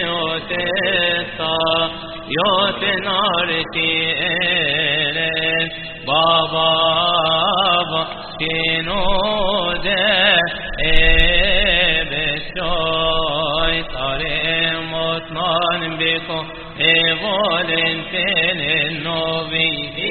yotesta yotenarti eren baba kinode ebesoy taremot man beko evolenten novi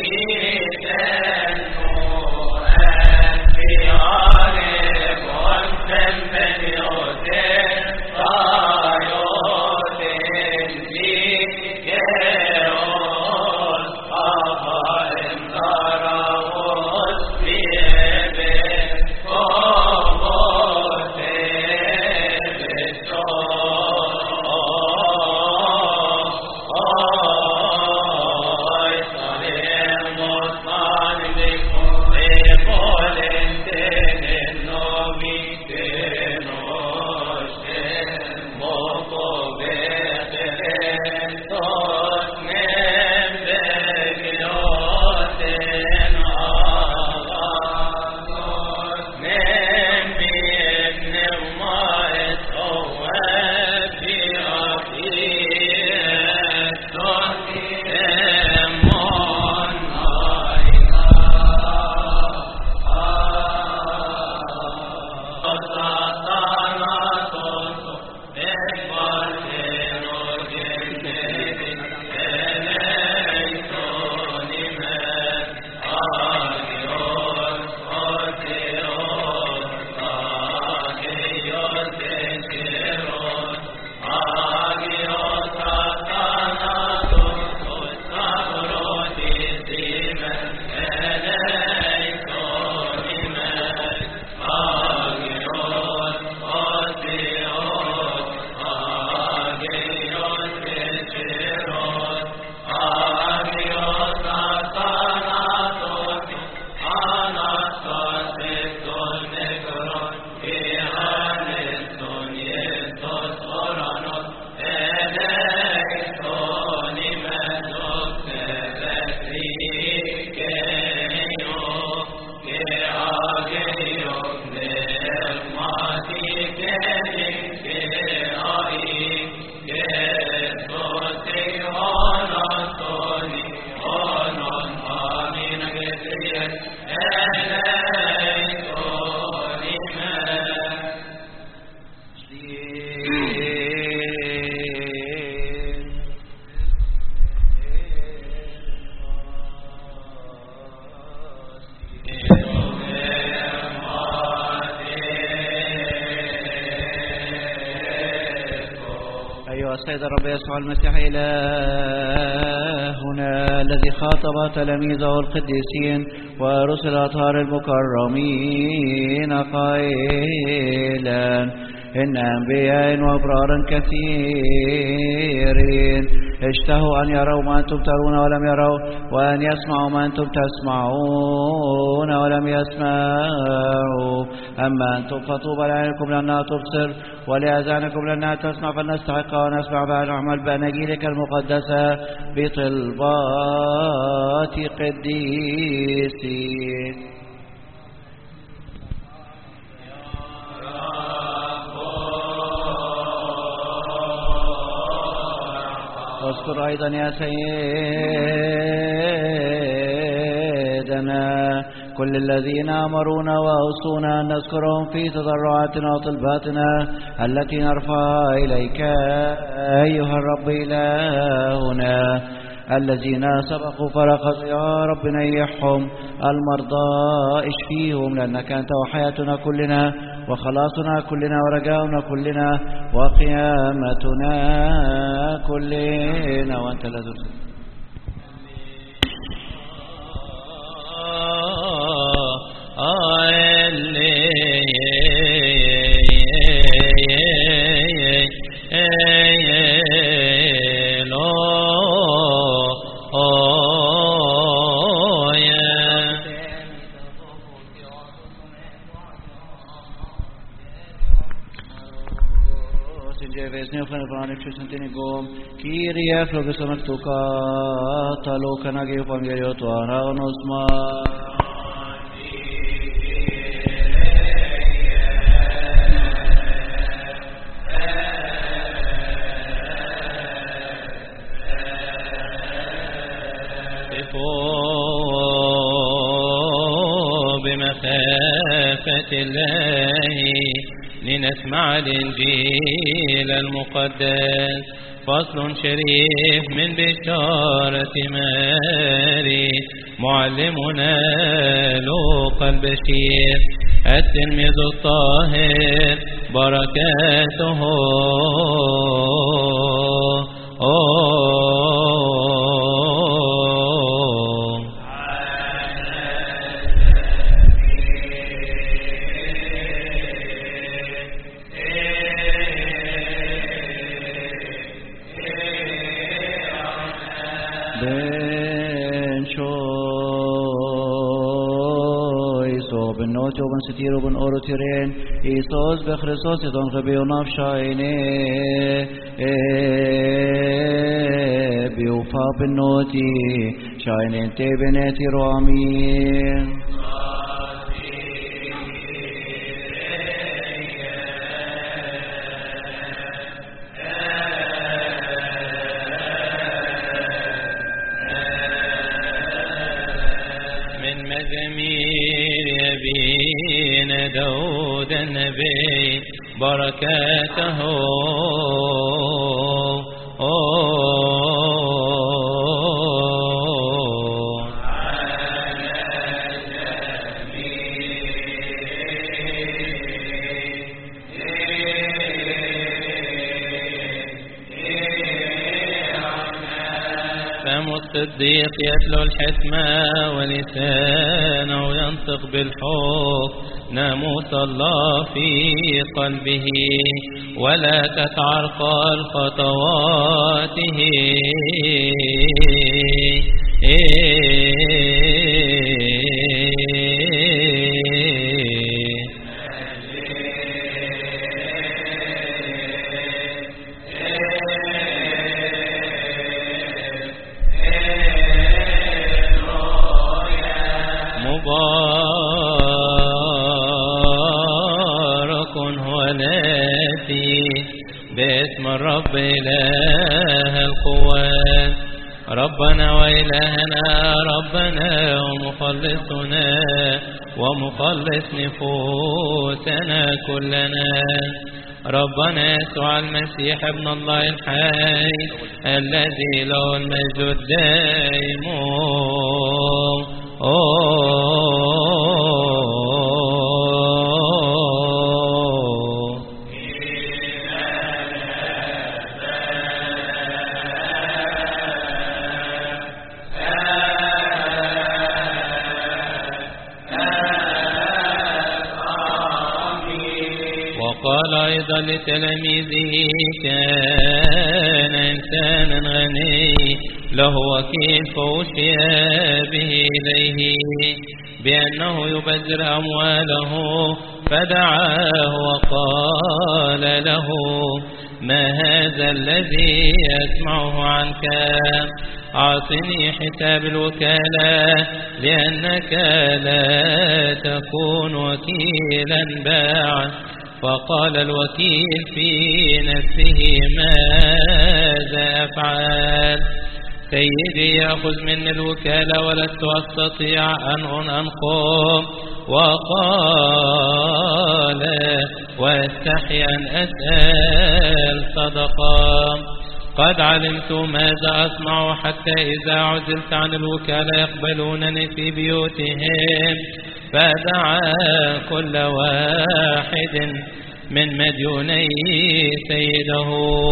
السيد الرب يسوع المسيح إلهنا الذي خاطب تلاميذه القديسين ورسل الأطهار المكرمين قائلا إن أنبياء وأبرار كثيرين اشتهوا أن يروا ما أنتم ترون ولم يروا، وأن يسمعوا ما أنتم تسمعون ولم يسمعوا. أما أنتم فطوبى لعينكم لأنها تبصر ولآذانكم لأنها تسمع، فلنستحق ونسمع ونعمل بأناجيلك المقدسة بطلبات قديسين. واذكر أيضا يا سيدنا كل الذين أمرونا وأوصونا أن نذكرهم في تضرعاتنا وطلباتنا التي نرفعها إليك أيها الرب إلهنا. الذين سبقوا فرقصوا يا رب نيحهم، المرضى اشفيهم، لأنك أنت وحياتنا كلنا وخلاصنا كلنا ورجاؤنا كلنا وقيامتنا كلنا، وأنت لا ترسل. Kyrie flogesomertuka talokanagi evangelioto anaonosma. قفوا بمخافة الله لنسمع الإنجيل المقدس. فصل شريف من بشارة ماري معلمنا لوقا البشير التلميذ الطاهر بركاته وبن ستير وبن أوروتيرين إيسوس بخريستوس يدون خبيو نفشايني بيوفا بالنوتي شاينين تيبناتي رامين من مزامير يبين داود النبي بركاته فم الصديق يتلو الحكمة ولسانه ينطق بالحق ناموس الله في قلبه ولا تتعرقل خطواته مبارك هو الذي باسم الرب إله القوات ربنا وإلهنا ربنا ومخلصنا ومخلص نفوسنا كلنا ربنا يسوع المسيح ابن الله الحي الذي له المجد الدائم وقال أيضا لتلاميذه كان إنسانا غني له وكيل فوشي به إليه بأنه يبذر أمواله فدعاه وقال له ما هذا الذي أسمعه عنك أعطني حساب الوكالة لأنك لا تكون وكيلا بعد فقال الوكيل في نفسه ماذا أفعل سيدي يأخذ مني الوكالة ولست أستطيع أن أنقم وقال واستحي أن أسأل صدقة قد علمت ماذا أصنع حتى إذا عزلت عن الوكالة يقبلونني في بيوتهم فدعا كل واحد من مديوني سيده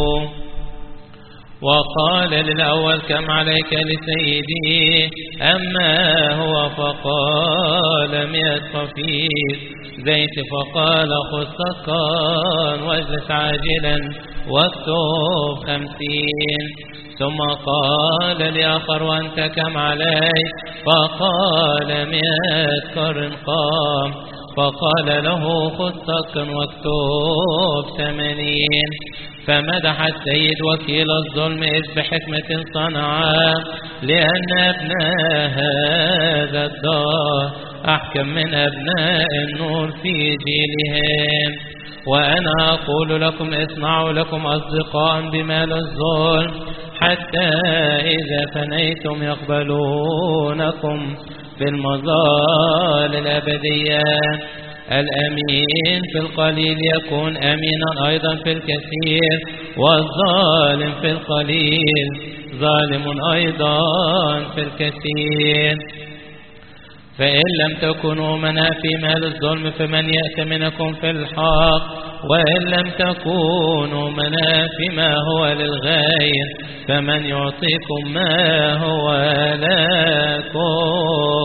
وقال للأول كم عليك لسيدي أما هو فقال 100 صفير زيت فقال خذ صكان واجلس عاجلا واكتب 50 ثم قال لآخر وأنت كم عليك فقال 100 قرن قام فقال له خذ صكا واكتب 80 فمدح السيد وكيل الظلم إذ بحكمة صنعا لأن أبناء هذا الدار أحكم من أبناء النور في جيلهم وأنا أقول لكم اصنعوا لكم أصدقاء بمال الظلم حتى إذا فنيتم يقبلونكم في المظال الأبدية. الأمين في القليل يكون أمينا أيضا في الكثير، والظالم في القليل ظالم أيضا في الكثير. فإن لم تكونوا منا في مال الظلم فمن يأتمنكم في الحق، وإن لم تكونوا منا فيما هو للغير فمن يعطيكم ما هو لكم.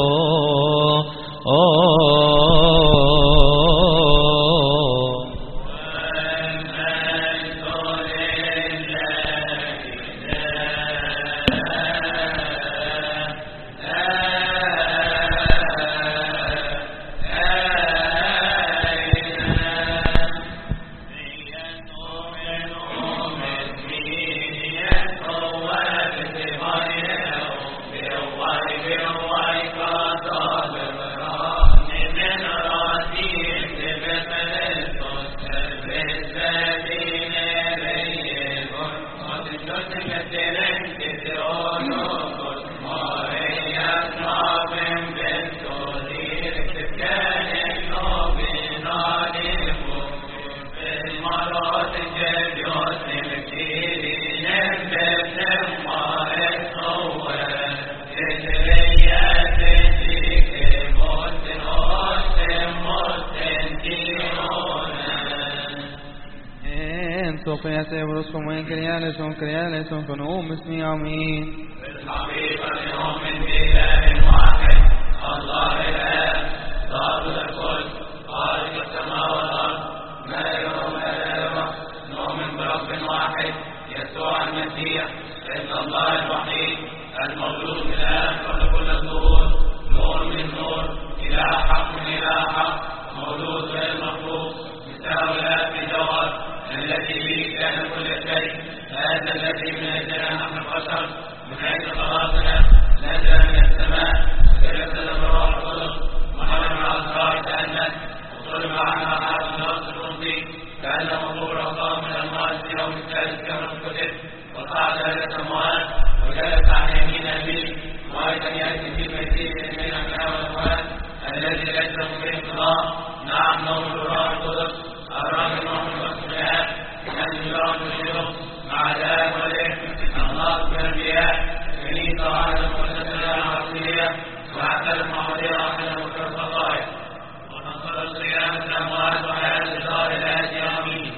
كرياليسون فنقوم اسمي عمين بالحقيقة نؤمن بإله واحد الله الآب ضابط الكل خالق السماء والأرض ما يرى وما لا يرى. نؤمن برب واحد يسوع المسيح ابن الله الوحيد المولود من الآب قبل كل الظهور، نور من نور، إله حق من إله حق، مولود غير مخلوق، مساوي الآب في جوهر، الذي به كان كل شيء. هذا الذي من أجلنا نحن البشر من أجل خلاصنا نزل من السماء وجلس الروح القدس وحمل مع الأسرار تأنس وصلب عنها على الناس الأرضي كأنه مطور أقام من الماء في يوم الثالث كما كتب وصعد إلى السماوات وجلس عن يمين أبيه وأيضا يأتي في المسيح من الأموات والأموات الذي ليس به انقضاء. نعم نؤمن بالروح القدس الراجل نؤمن بالسماء نحن نرى نشيره مع الآب والابن الناس بالأنبياء كنيسة وعلى المقدسة العقلية وعدل المعمودية وعدل الفضائل ونصر القيامة الأموات وحياة الدار الآتي آمين.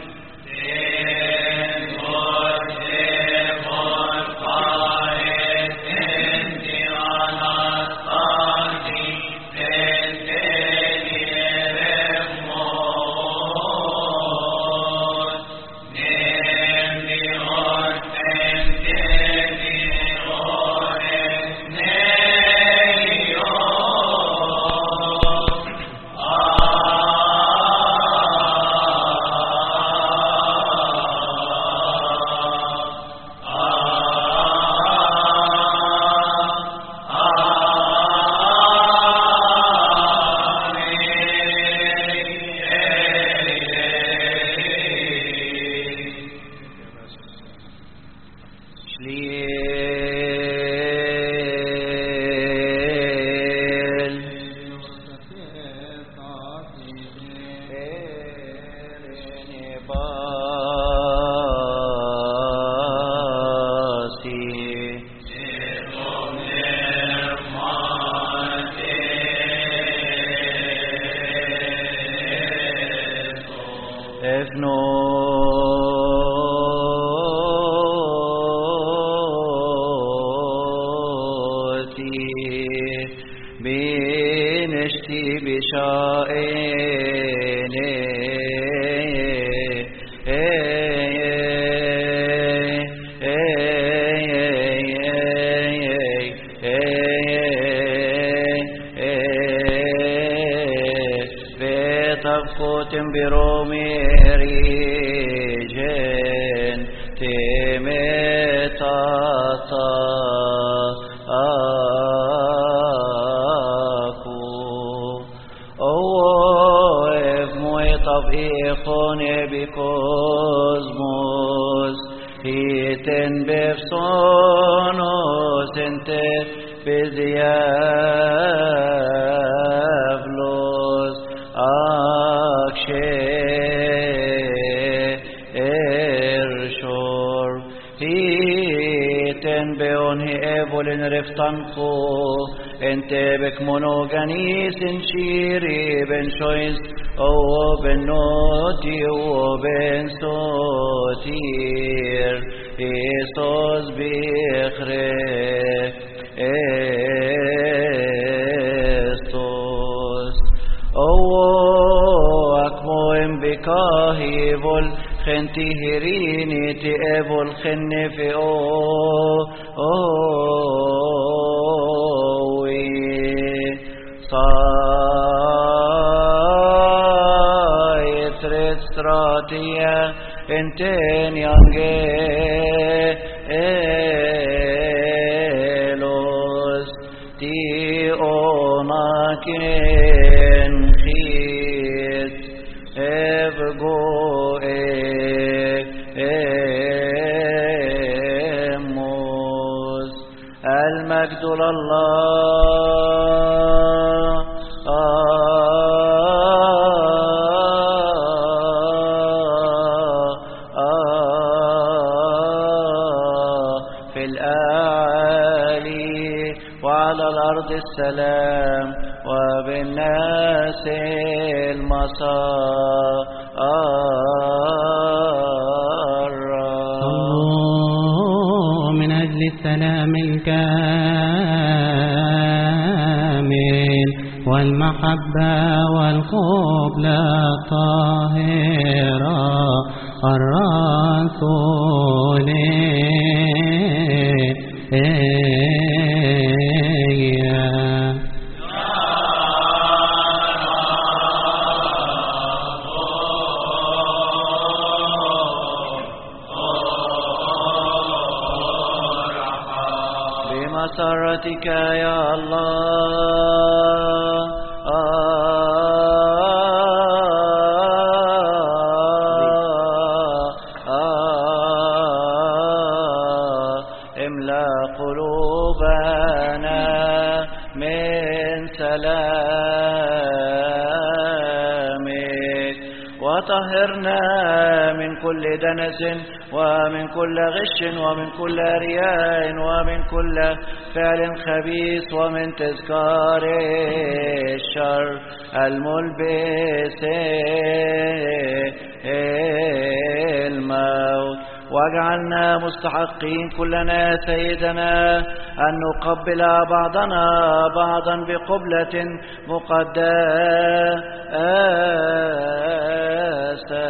Ten Efsonos ente Beziavlos Akshe Ershor Hiten Beon Evolin Reftanko Ente Bekmonoganis in Shiri Ben Shois O Ben Noti O Ben Sotir Isos Bichre Estos O Akmoim Bikahivol Khenti Hirini Ti Evol Khennefi O Stratia enten yangelos ti onakin khit evgo emos المجد لله السلام وبالناس المسار صلوا من أجل السلام الكامل والمحبة والقبلة الطاهرة الرسولين بمسرتك يا الله املأ قلوبنا من سلامك وطهرنا من كل دنس ومن كل غش ومن كل رياء ومن كل فعل خبيث ومن تذكار الشر الملبس الموت واجعلنا مستحقين كلنا يا سيدنا أن نقبل بعضنا بعضا بقبلة مقدسة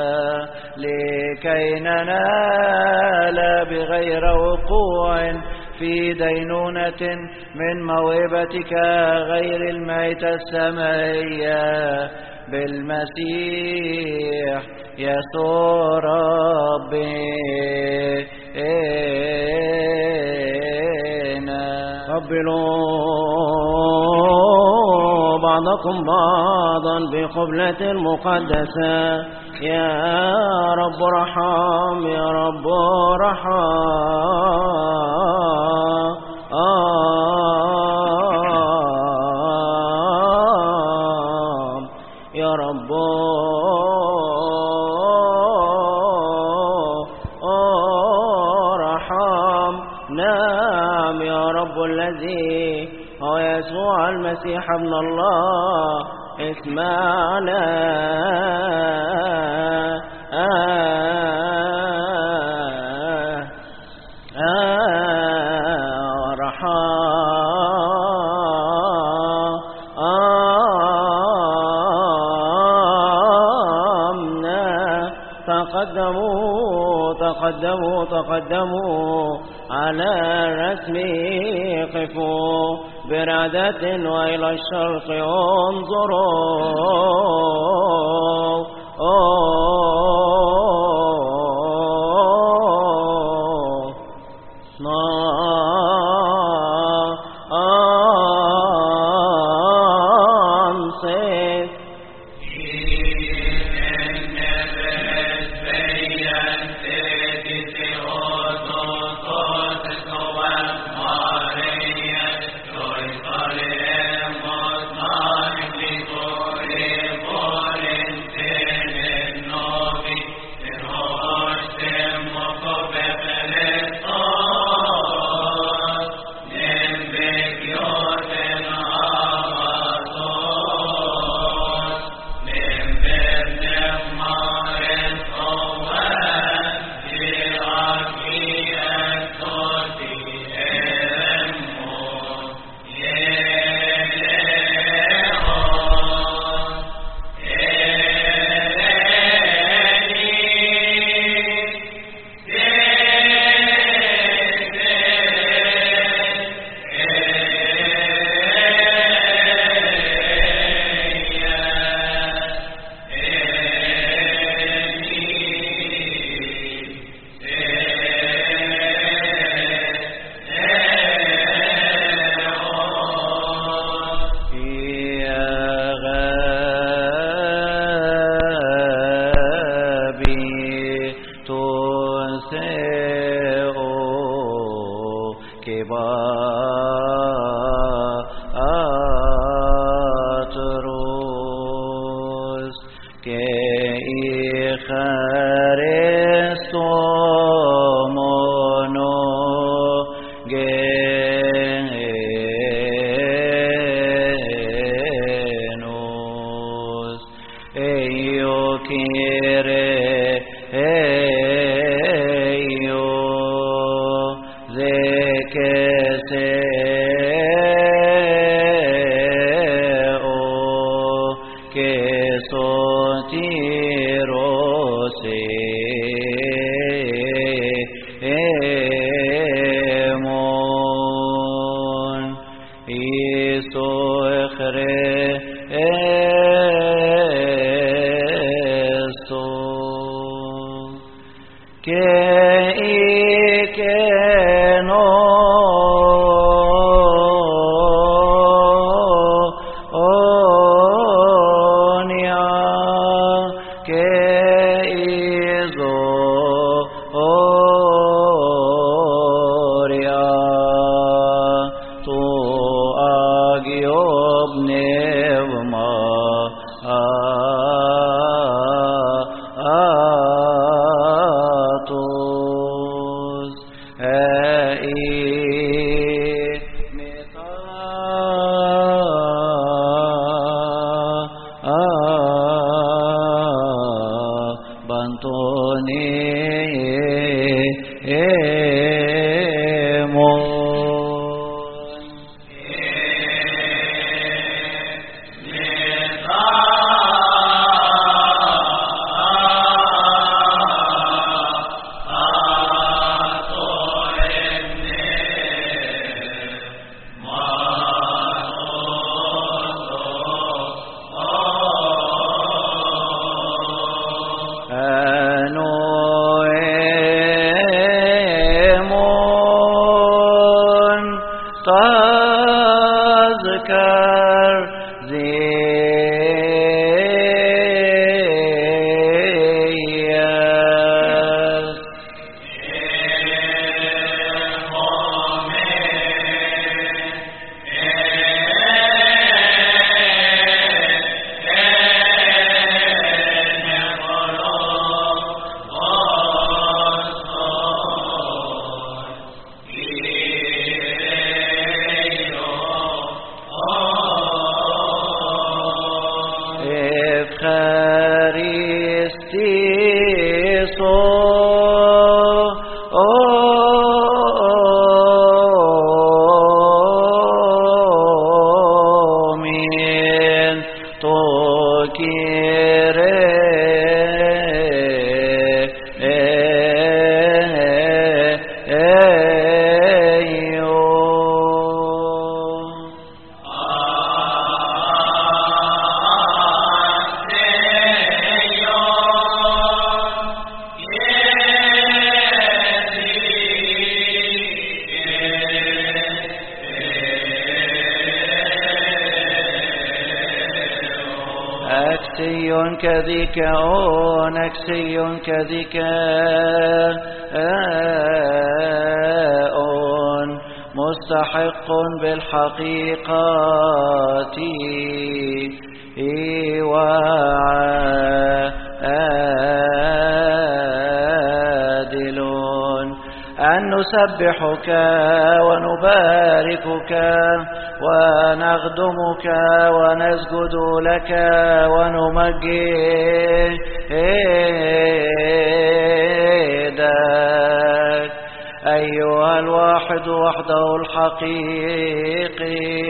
لكي ننال بغير وقوع في دينونة من موهبتك غير الميتة السمائية بالمسيح يسوع ربنا. قبلوا بعضكم بعضا بقبلة مقدسة يا رب رحم يا رب رحم يا رب رحم. نعم يا رب الذي هو يسوع المسيح ابن الله اسمعنا تقدموا على الرسم قفوا برعدة وإلى الشرق انظروا كباتروس كإخارستو مونو جنوس ايو كيري ايو زكسيو كسوتيروسي مون إيسو إخري إيسو كإيكنو أونيا كإيزو أوريا تو أجيوب نيوما آتوس تذكر زياس Ευχαριστήσω ομήν το أكسي كذيك أون أكسي كذيك أون مستحق بالحقيقة وعادلون أن نسبحك ونباركك ونخدمك ونسجد لك ونمجدك أيها الواحد وحده الحقيقي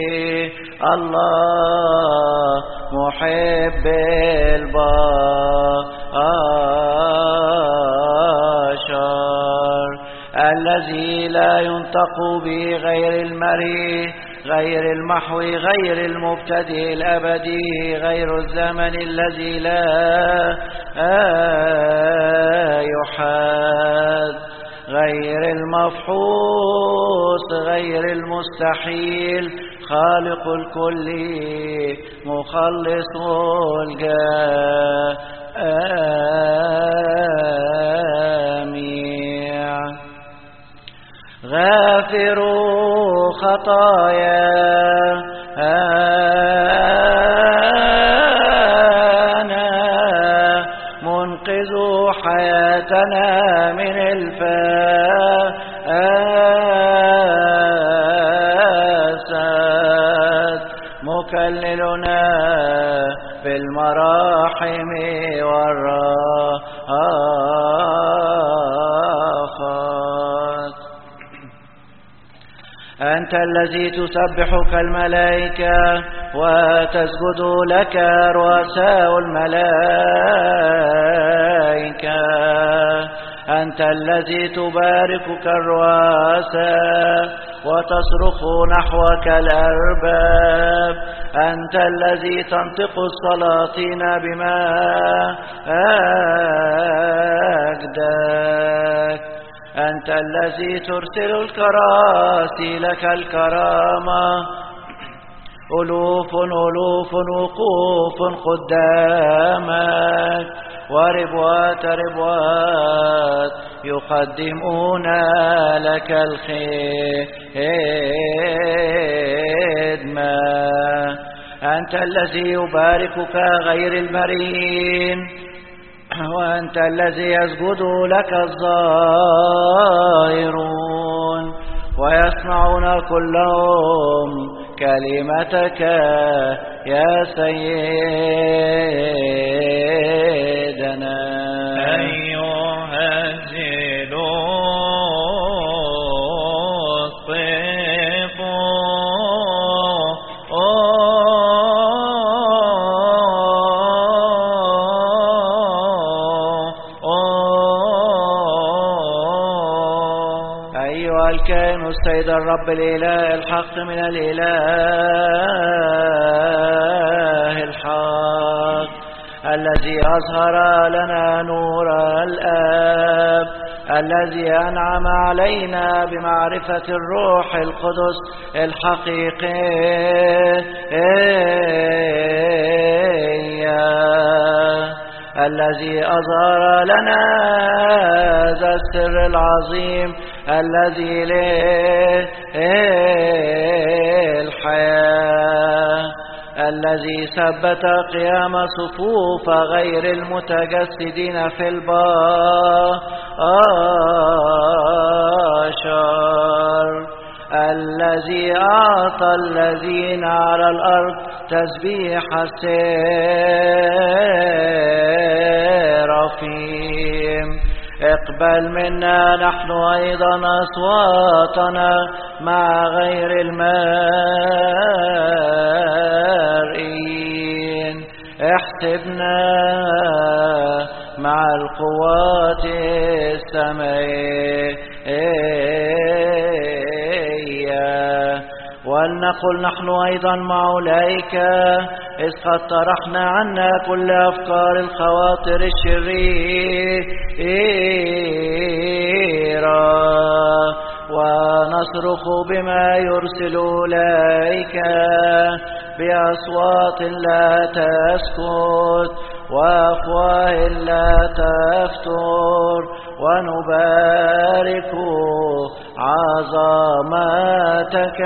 الله محب البشر الذي لا ينطق به غير المري غير المحوي غير المبتدئ الأبدي غير الزمن الذي لا يحاد غير المفحوص غير المستحيل خالق الكل مخلص الجميع غافر خطايانا منقذ حياتنا من الفاسد مكللنا بالمراحم والرافات. أنت الذي تسبحك الملائكة وتسجد لك رؤساء الملائكة. أنت الذي تباركك الرؤساء وتصرخ نحوك الأرباب. أنت الذي تنطق السلاطين بمجدك. أنت الذي ترسل الكراسي لك الكرامة. ألوف ألوف وقوف قدامك وربوات ربوات يقدمون لك الخدمة. أنت الذي يباركك غير المرين. وأنت الذي يسجد لك الظاهرون ويسمعون كلهم كلمتك يا سيدنا. أيها الزلوس الكائن السيد الرب الإله الحق من الإله الحق الذي أظهر لنا نور الآب الذي أنعم علينا بمعرفة الروح القدس الحقيقي الذي أظهر لنا ذا السر العظيم الذي له الحياة الذي ثبت قيام صفوف غير المتجسدين في البشر الذي أعطى الذين على الأرض تسبيح السرافيم. اقبل منا نحن أيضا أصواتنا مع غير المرئين. احسبنا مع القوات السمائية ولنقل نحن أيضا مع أولئك إذ قد طرحنا عنا كل أفكار الخواطر الشريرة ونصرخ بما يرسل أولئك بأصوات لا تسكت وأفواه لا تفتر ونبارك عظمتك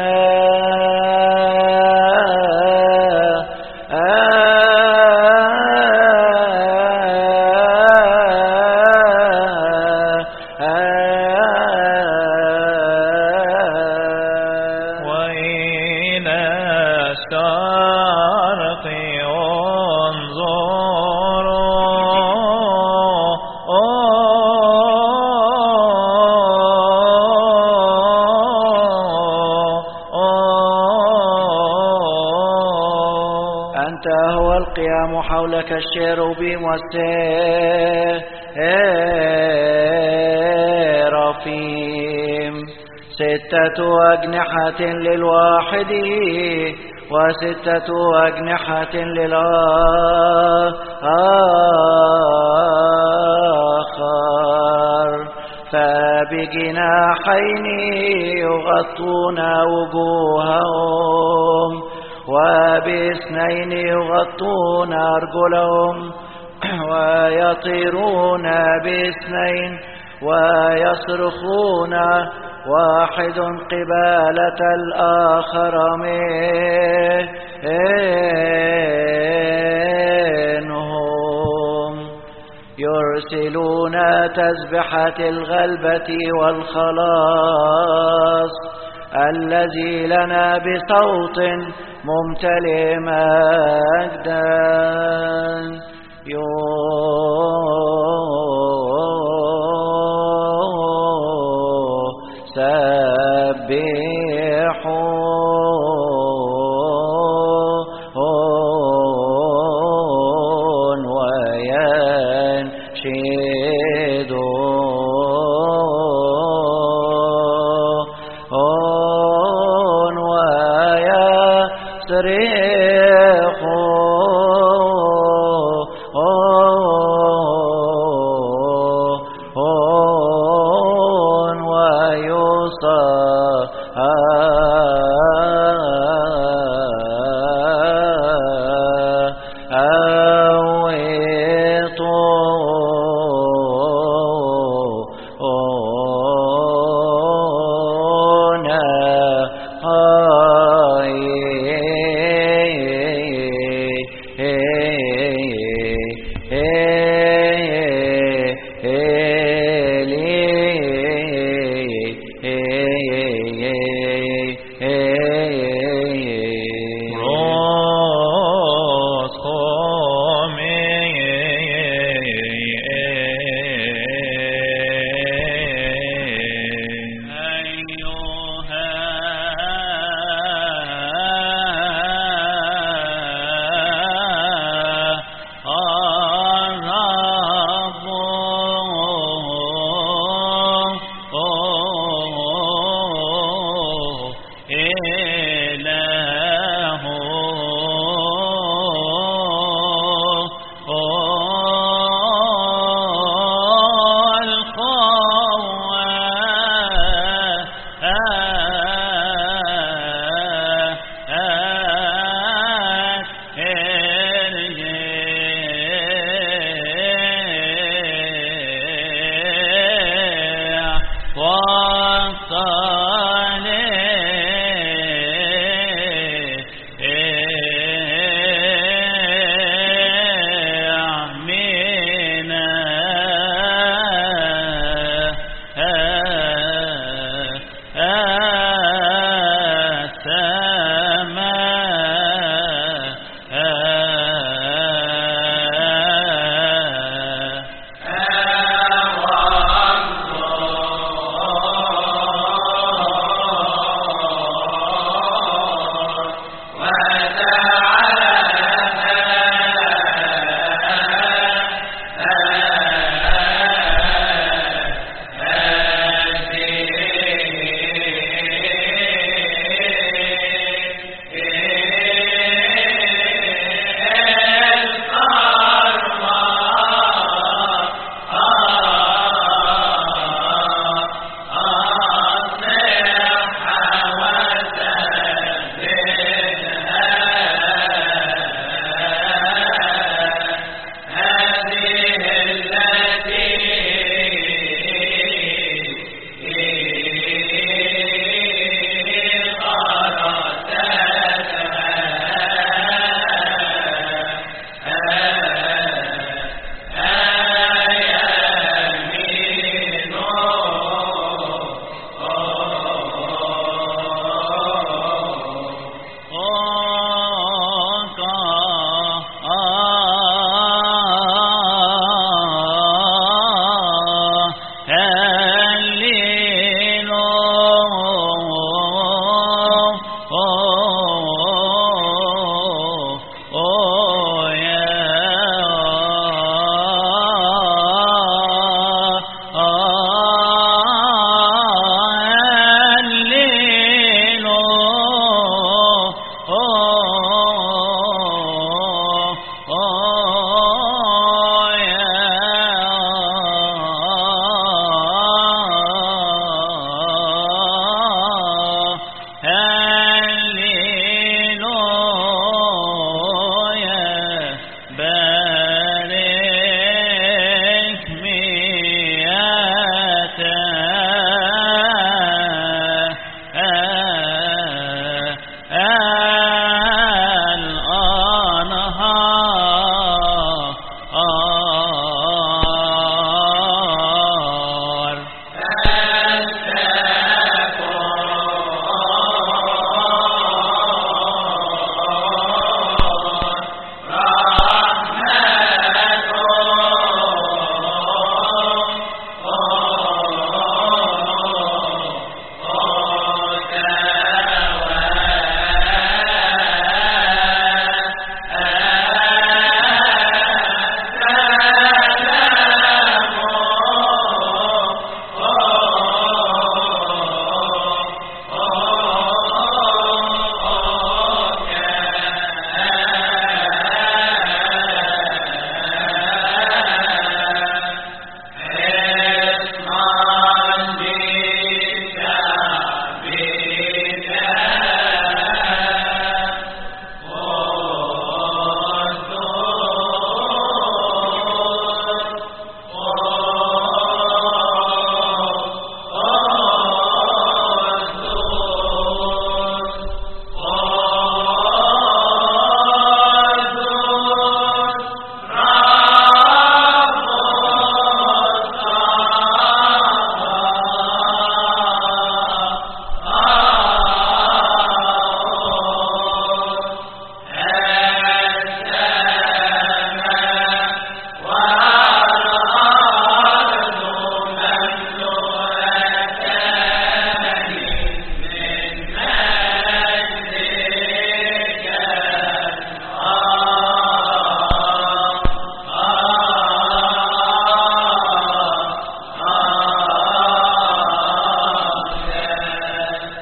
حولك الشيروبيم والسرافيم 6 أجنحة للواحد و6 أجنحة للآخر فبجناحين يغطون وجوههم وب2 يغطون أرجلهم ويطيرون ب2 ويصرخون واحد قبالة الآخر منهم يرسلون تسبحة الغلبة والخلاص الذي لنا بصوت ممتلئ مجدا يسبحون وينشدون ويصرخون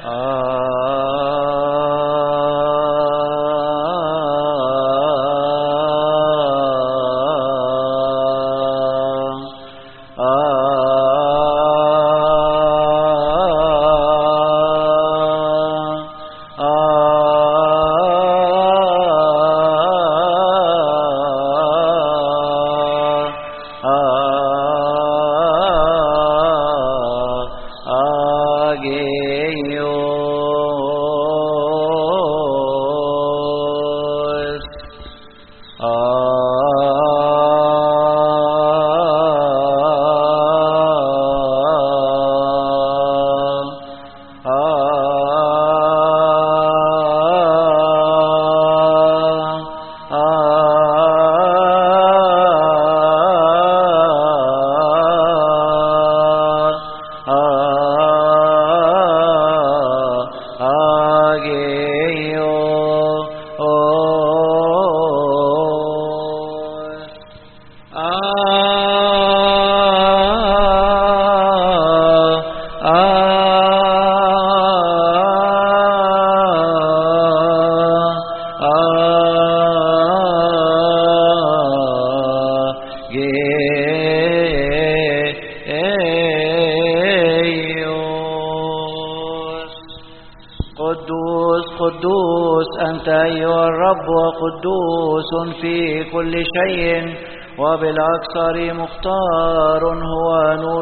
أنت أيها الرب وقدوس في كل شيء وبالأكثر مختار هو نور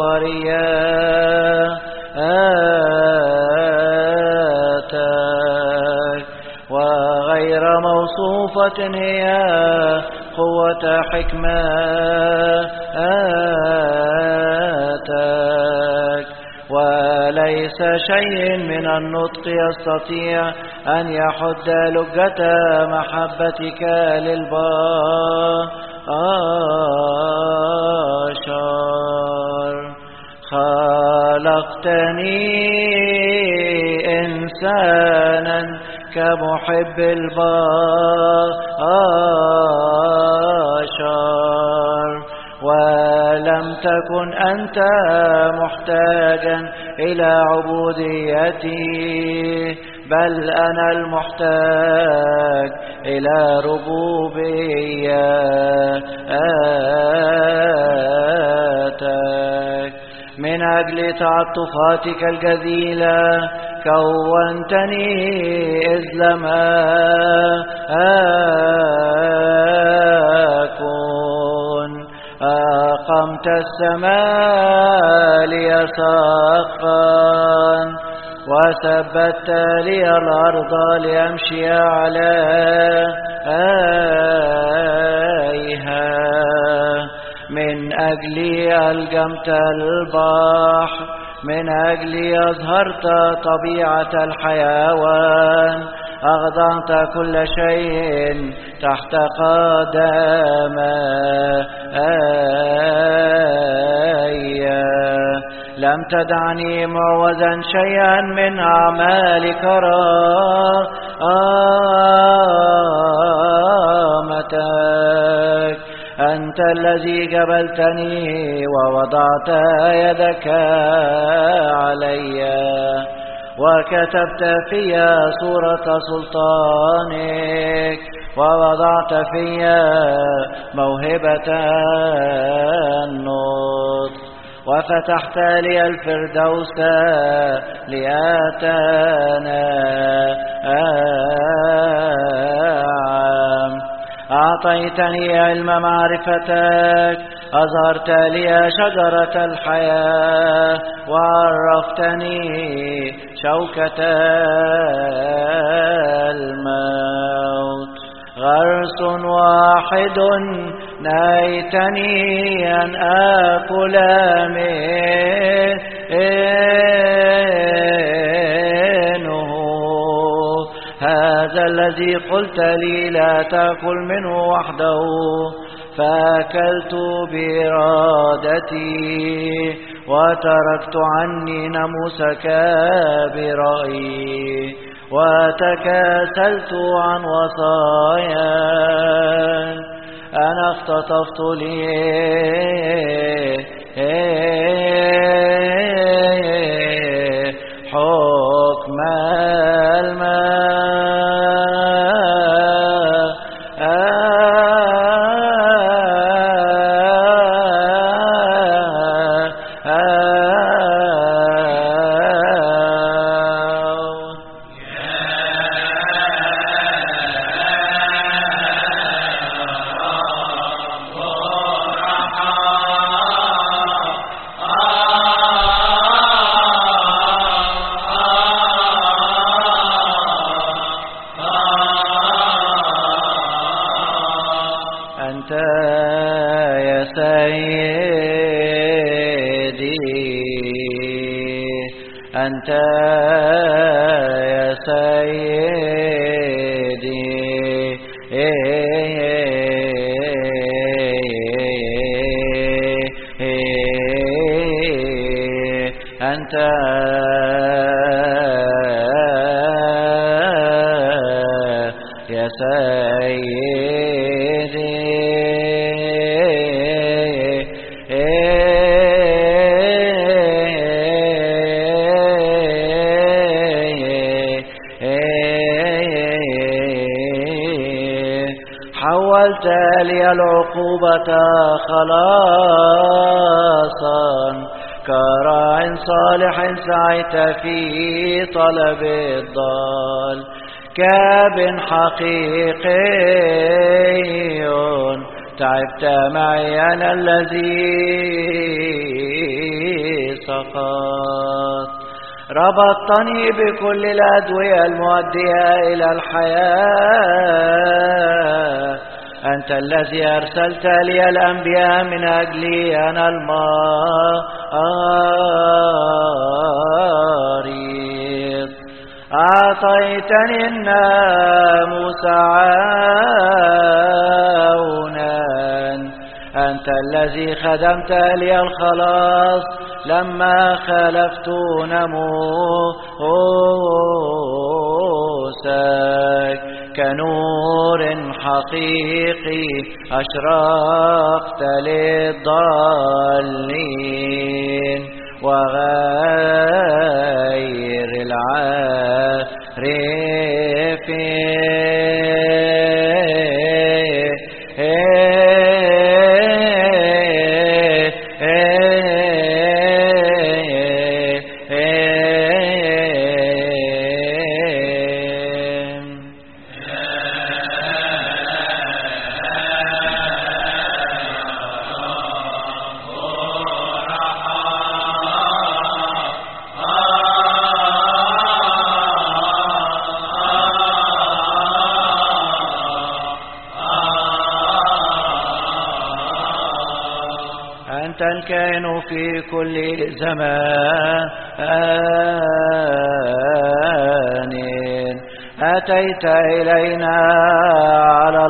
جوهرياتك وغير موصوفة هي قوة حكمتك وليس شيء من النطق يستطيع أن يحد لجة محبتك للبشر. خلقتني إنسانا كمحب البشر ولم تكن أنت محتاجا إلى عبوديتي بل أنا المحتاج إلى ربوبيتك. من أجل تعطفاتك الجزيلة كونتني إذ لم أكن أقمت السماء لي سقفا وثبت لي الأرض لأمشي عليها. من أجلي ألجمت البحر من أجلي أظهرت طبيعة الحيوان أخضعت كل شيء تحت قدمي. لم تدعني معوزا شيئا من أعمال كرامتك. أنت الذي جبلتني ووضعت يدك علي وكتبت في صورة سلطانك ووضعت في موهبة النطق وفتحت لي الفردوس لأتنعم. أعطيتني علم معرفتك أظهرت لي شجرة الحياة وعرفتني شوكة الموت. غرس واحد نهيتني أن آكل منه. هذا الذي قلت لي لا تأكل منه وحده فأكلت بإرادتي وتركت عني ناموسك برأيي وتكاسلت عن وصاياك. أنا اختطفت لي حكمك حكم الماء أنت يا سيدي أنت يا سيدي أنت يا حولت لي العقوبة خلاصا كراع صالح سعيت في طلب الضال كاب حقيقي تعبت معي أنا الذي سقط ربطتني بكل الأدوية المؤدية إلى الحياة أنت الذي أرسلت لي الأنبياء من أجلي أنا المريض أعطيتني الناموس عونا أنت الذي خدمت لي الخلاص لما خالفت ناموسك كنور حقيقي أشرقت للضالين وغير أنت الكائن في كل زمان أتيت إلينا على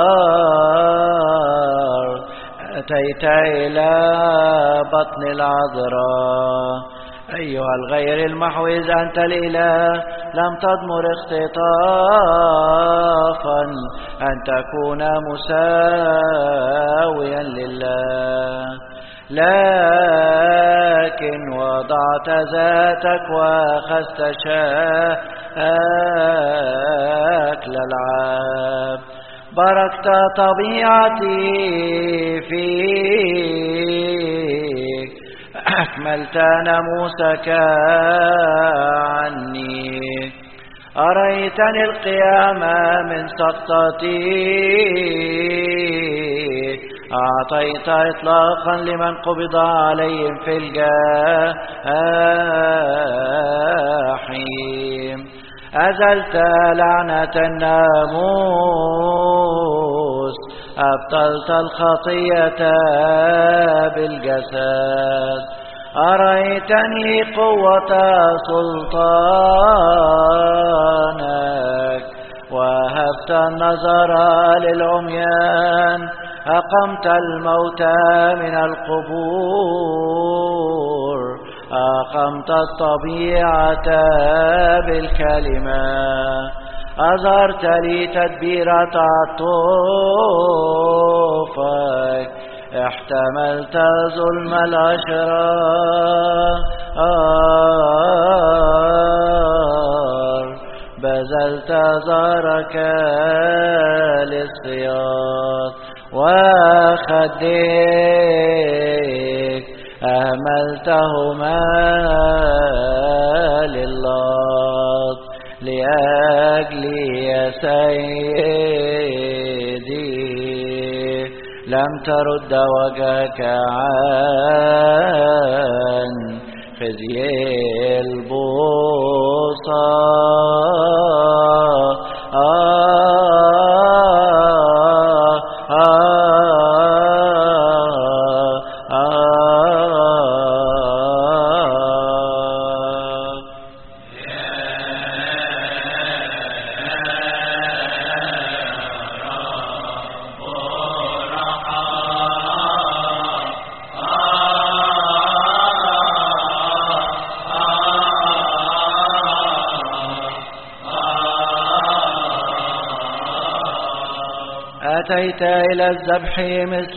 الأرض أتيت إلى بطن العذراء أيها الغير المحوز أنت الإله لم تضمر اختطافا أن تكون مساويا لله لكن وضعت ذاتك وأخذت شكل العبد باركت طبيعتي فيك أكملت ناموسك عني أريتني القيامة من سقطتي أعطيت إطلاقا لمن قبض عليهم في الجحيم أزلت لعنة الناموس أبطلت الخطية بالجسد أريتني قوة سلطانك وهبت النظر للعميان أقمت الموتى من القبور أقمت الطبيعة بالكلمة أظهرت لي تدبير تعطفك احتملت ظلم الأشرار بذلت زارك للصياد وخديك أهملتهما لله لأجلي يا سيدي لم ترد وجهك عن خزي أتيت إلى الذبح مثل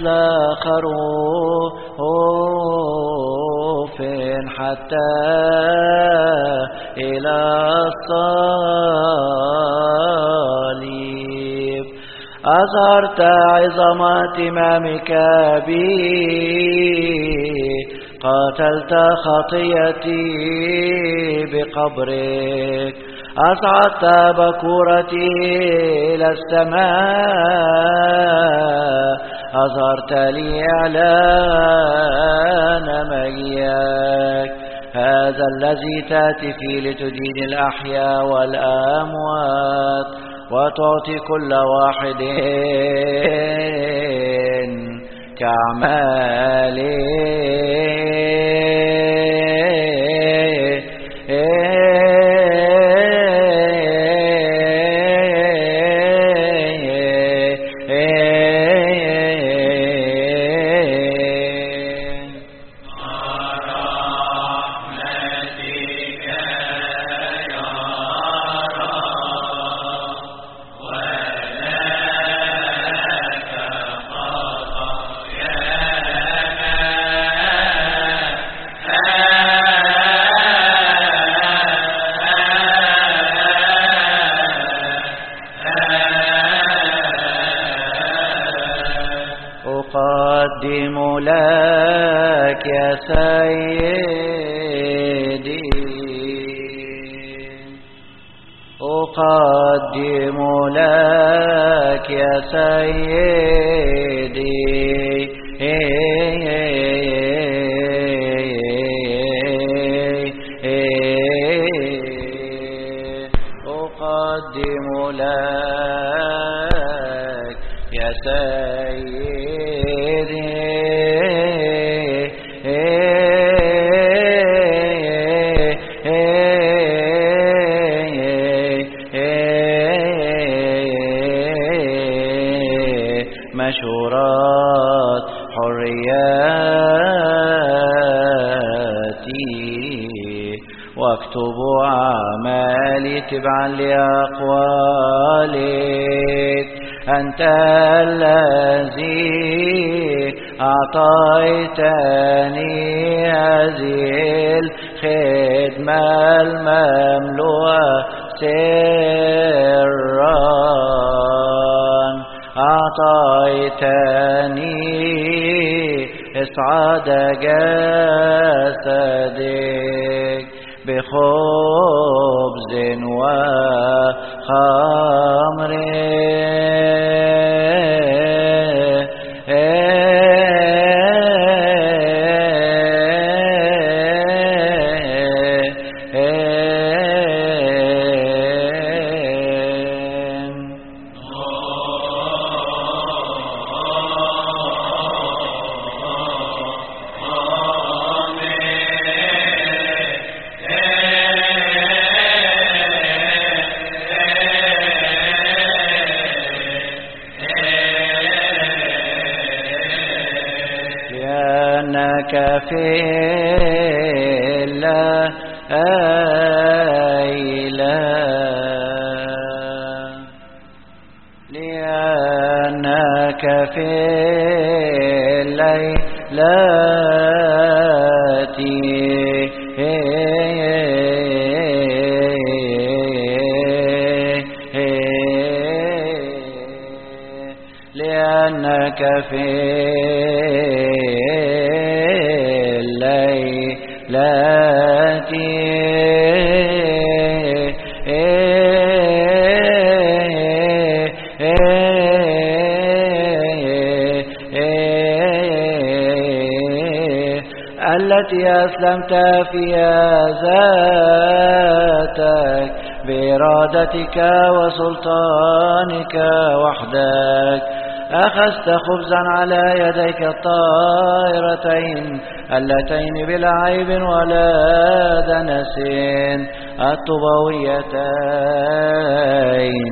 خروف حتى إلى الصليب أظهرت عظمة إمامك بي قاتلت خطيتي بقبرك أصعدت بكورتي إلى السماء أظهرت لي إعلان مجيئك هذا الذي تأتي فيه لتدين الأحياء والأموات وتعطي كل واحد كأعماله أقدم لك يا سيدي أقدم لك يا سيدي أقدم لك يا مشورات حرياتي واكتب أعمالي تبعا لأقوالك أنت الذي أعطيتني هذه الخدمة المملوءة سرا أعطيتني إسعاد جسدك بخبز وخمر لأنك في الله لأنك في الله لأنك في التي أسلمت فيها ذاتك بإرادتك وسلطانك وحدك، أخذت خبزا على يديك الطاهرتين اللتين بلا عيب ولا دنس، الطوبويتين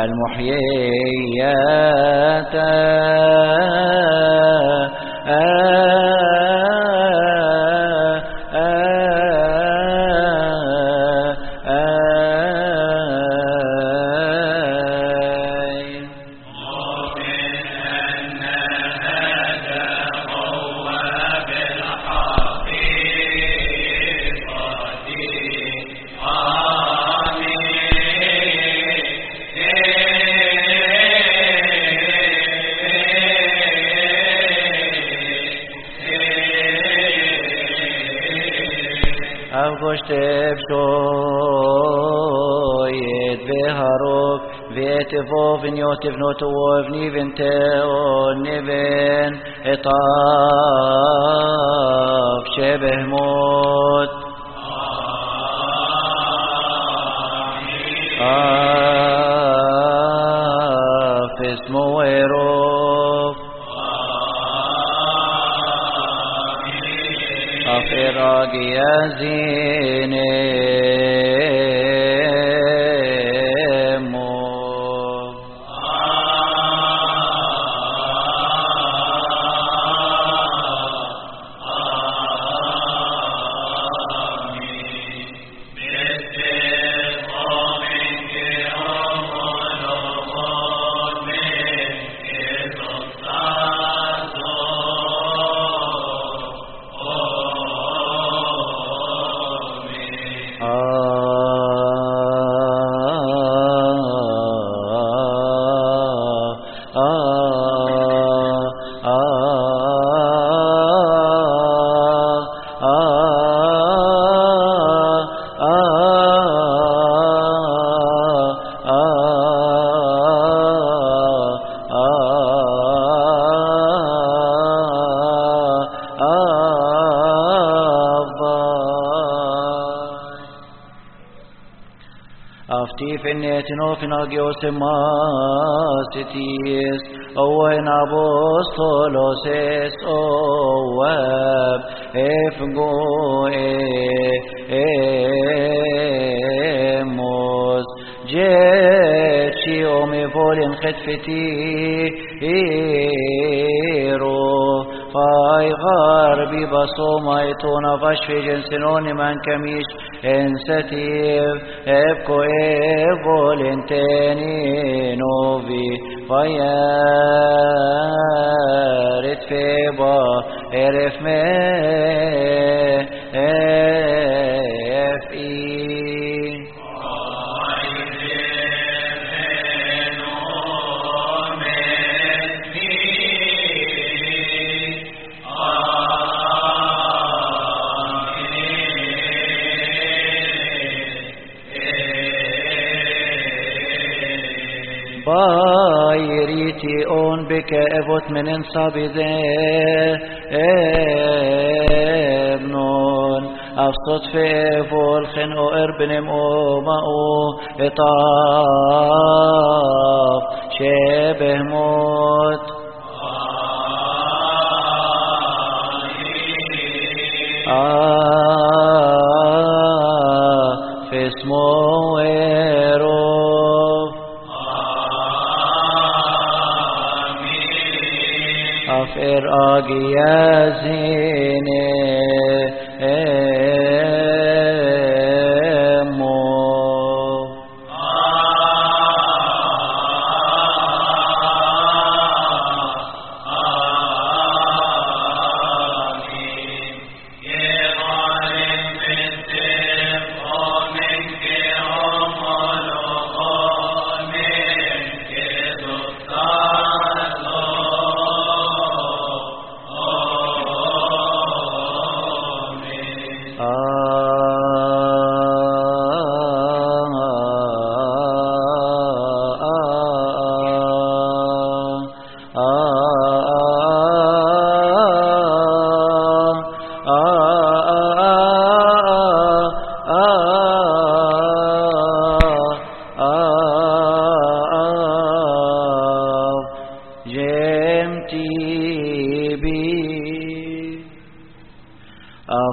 المحييتين أفغشتب شويت بهاروك فيتفو فينيوتف نوتو فنيفن تيو نيفن اطاف شبه موت اسمه ويروف أفراق يزين Agios Masitis, Owen Apostolosis, Oweb, Efgoemos, Jeci Omivolin Chetfiti, Fai Garbi Basoma Etona Vashvigen Sinoniman Kamish, Ensetiv, Epco Evolenteni Novi, Fayarit Feba, Erefme, F.E. بايريتي اون بك ابوت من انصاب ابنون افصد في فول خنقو اربنم اوماو اطاف شبه موت في اسمه أفر أجيازين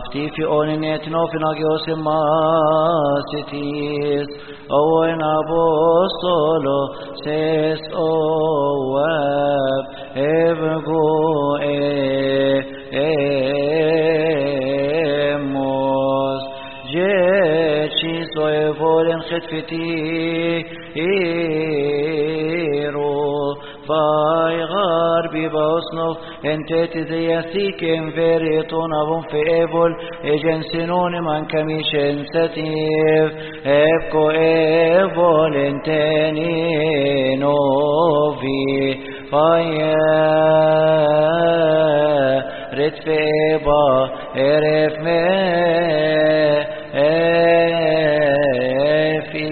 Αυτοί όνειν ετνόφιν Αγιώσιν μάσιτης, όεν Απόστολο σες όευ ευγό έμος, γέτσις το ευόλεν χετφετήρου, Vaigar bibasnof enteti zeyasikem veriton avun fi evol ejensinoni man kamishen sativ evko evol enteni novi faya ritfi eba eref me efi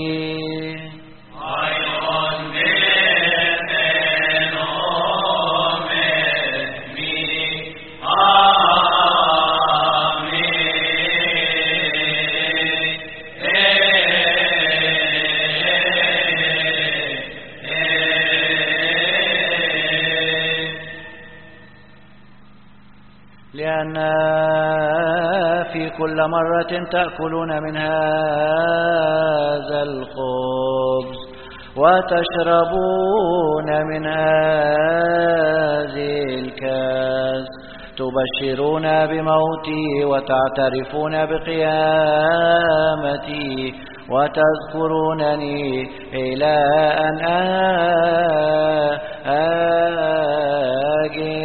لأن في كل مرة تأكلون من هذا الخبز وتشربون من هذه الكاس تبشرون بموتي وتعترفون بقيامتي وتذكرونني إلى أن آجي.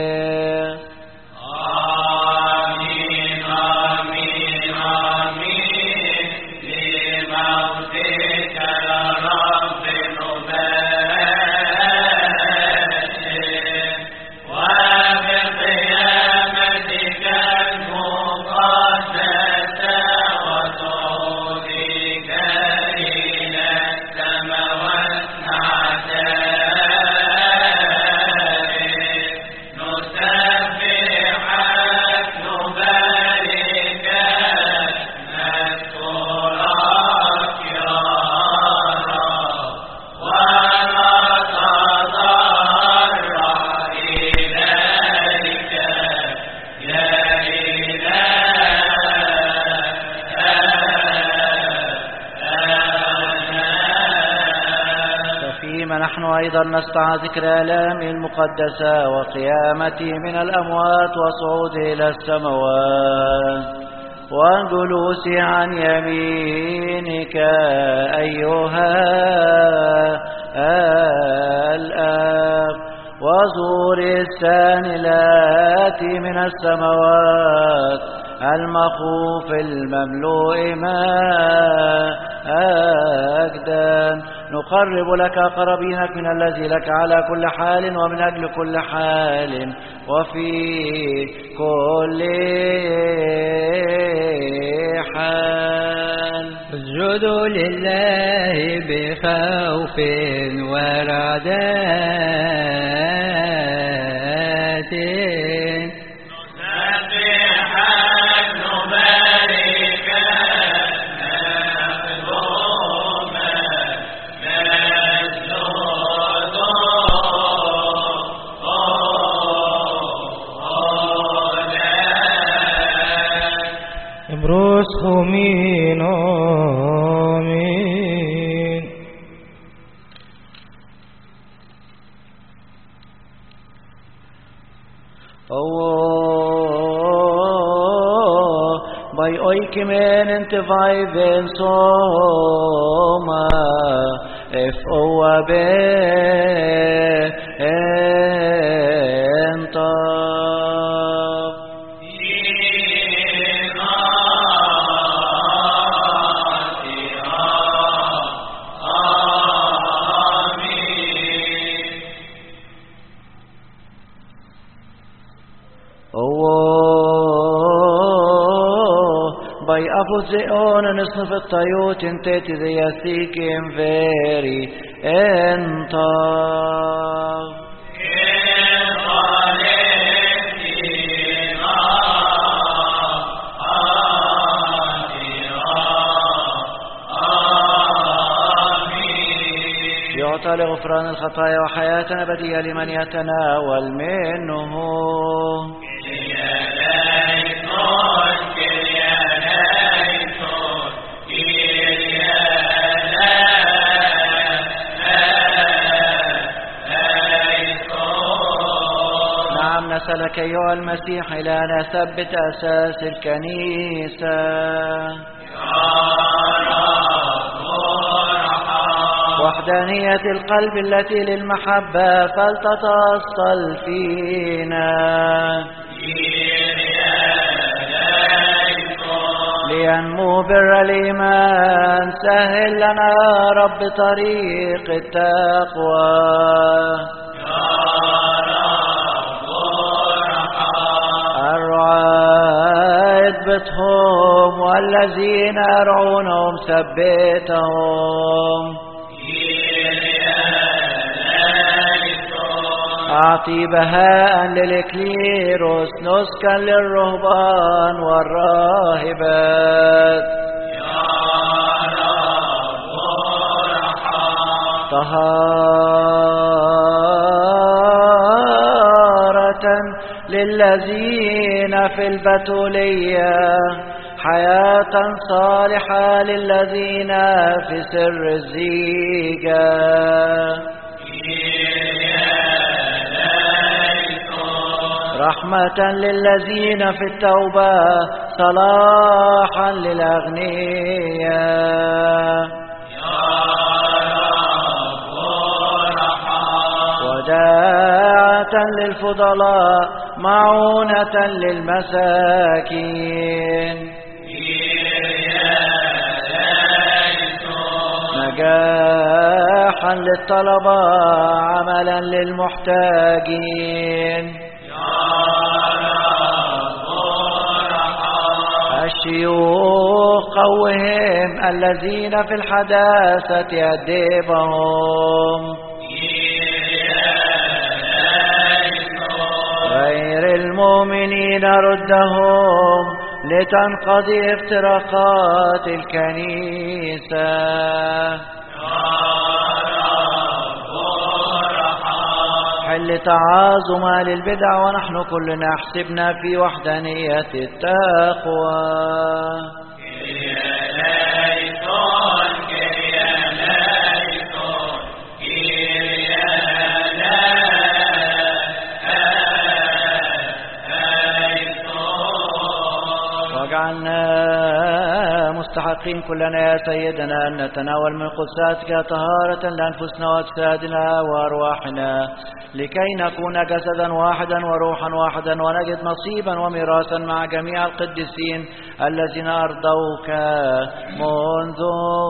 نحن أيضا نستعى ذكر آلامه المقدسة وقيامته من الأموات وصعوده إلى السماوات وجلوسه عن يمينك أيها الآب وزور السانلات من السماوات المخوف المملوء مجدا نقرب لك قرابينك من الذي لك على كل حال ومن أجل كل حال وفي كل حال. اسجدوا لله بخوف ورعدات آمين آمين. By oikimen inte vaiven soma if oabe enta أفوزئون نصف الطيوت انتت ذيثيكم فيري انتا يعطى لغفران الخطايا وحياة أبدية لمن يتناول منه. أرسلك أيها المسيح إلى أن أثبت أساس الكنيسة وحدانية القلب التي للمحبة فلتتأصل فينا لينمو بر الإيمان. سهل لنا رب طريق التقوى الرعاة اضبطهم والذين يرعونهم ثبتهم. أعطي بهاء للإكليروس نسكا للرهبان والراهبات طهارة للذين في البتولية حياة صالحة للذين في سر الزيجة رحمة للذين في التوبة صلاحا للأغنياء وداعة للفضلاء معونة للمساكين نجاحا للطلبة عملا للمحتاجين الشيوخ قوهم الذين في الحداثة أدبهم غير المؤمنين ردهم لتنقضي افتراقات الكنيسة حل تعاظما للبدع ونحن كلنا حسبنا في وحدانية التقوى واجعلنا مستحقين كلنا يا سيدنا أن نتناول من قدساتك طهارة لأنفسنا وأجسادنا وأرواحنا لكي نكون جسدا واحدا وروحا واحدا ونجد نصيبا وميراثا مع جميع القديسين الذين أرضوك منذ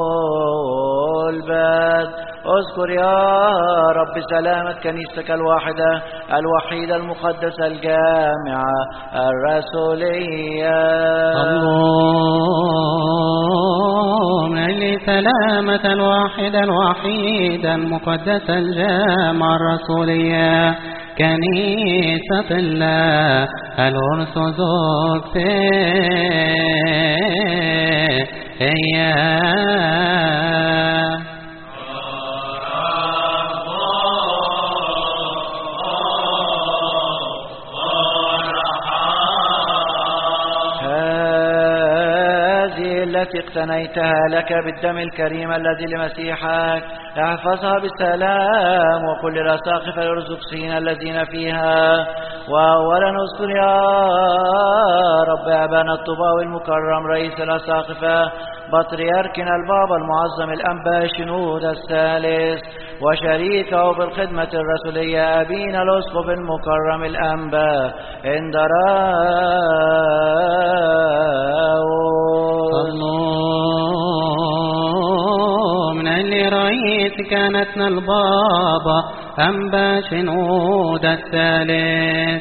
البدء. اذكر يا رب سلامة كنيستك الواحدة الوحيدة المقدسة الجامعة الرسولية. اللهم لي سلامة الواحدة الوحيدة المقدسة الجامعة الرسولية كنيسة الله الأرثوذكسية. التي اقتنيتها لك بالدم الكريم الذي لمسيحك احفظها بالسلام وكل الأساقفة الأرثوذكسيين الذين فيها. وأولا اذكر يا رب أبانا الطباوي المكرم رئيس الأساقفة بطريركنا البابا المعظم الأنبا شنود الثالث وشريكه في الخدمة الرسولية أبينا الأسقف المكرم الأنبا من اللي رئيس كانتنا البابا أنبا شنود الثالث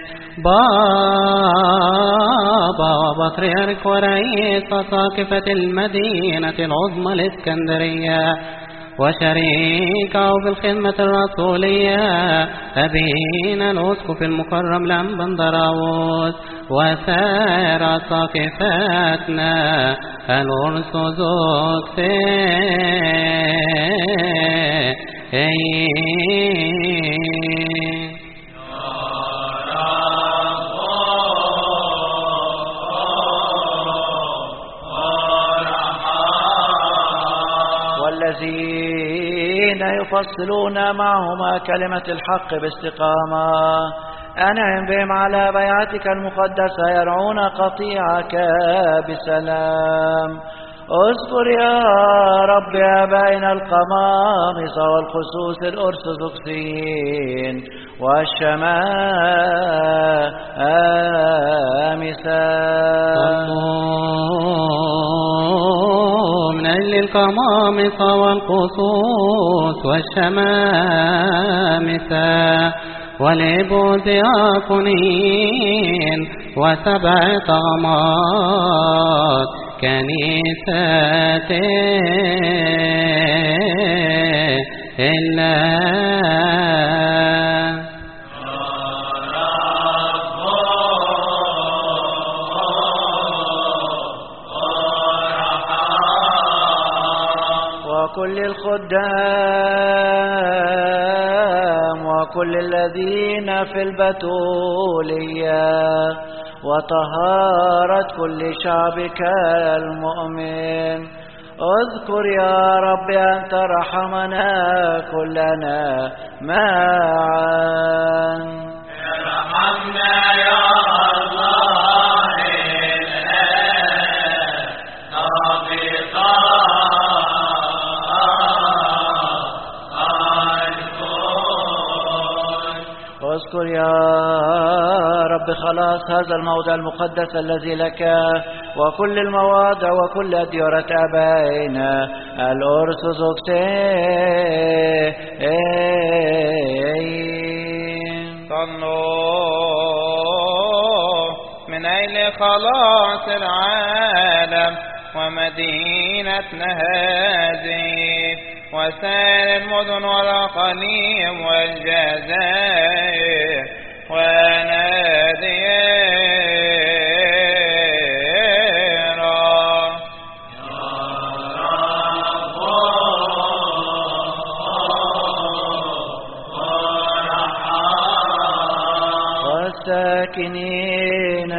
بابا وبطريرك ورئيس أساقفة المدينة العظمى الإسكندرية وشريكه في الخدمة الرسولية أبينا الأسقف المكرم الأنبا اندراوس وسائر أساقفتنا الأرثوذكسيين. والذين يفصلون معهما كلمة الحق باستقامة أنعم بهم على بيعتك المقدسة يرعون قطيعك بسلام. اذكر يا رب آبائنا القمامصة والخصوص الأرثوذكسيين والشمامسة. من أجل القمامصة والخصوص والشمامسة والإبوذياقونين وسبع طغمات كنيسة الله. وكل الخدام وكل الذين في البتولية وطهارة كل شعبك المؤمن. اذكر يا رب أن ترحمنا كلنا معا. ارحمنا يا الله اذكر يا رب خلاص هذا الموضع المقدس الذي لك وكل المواضع وكل أديرة آبائنا الأرثوذكسيين. صلوا من أجل خلاص العالم ومدينتنا هذه وسائر المدن والأقاليم والجزائر وناديرا. والساكنين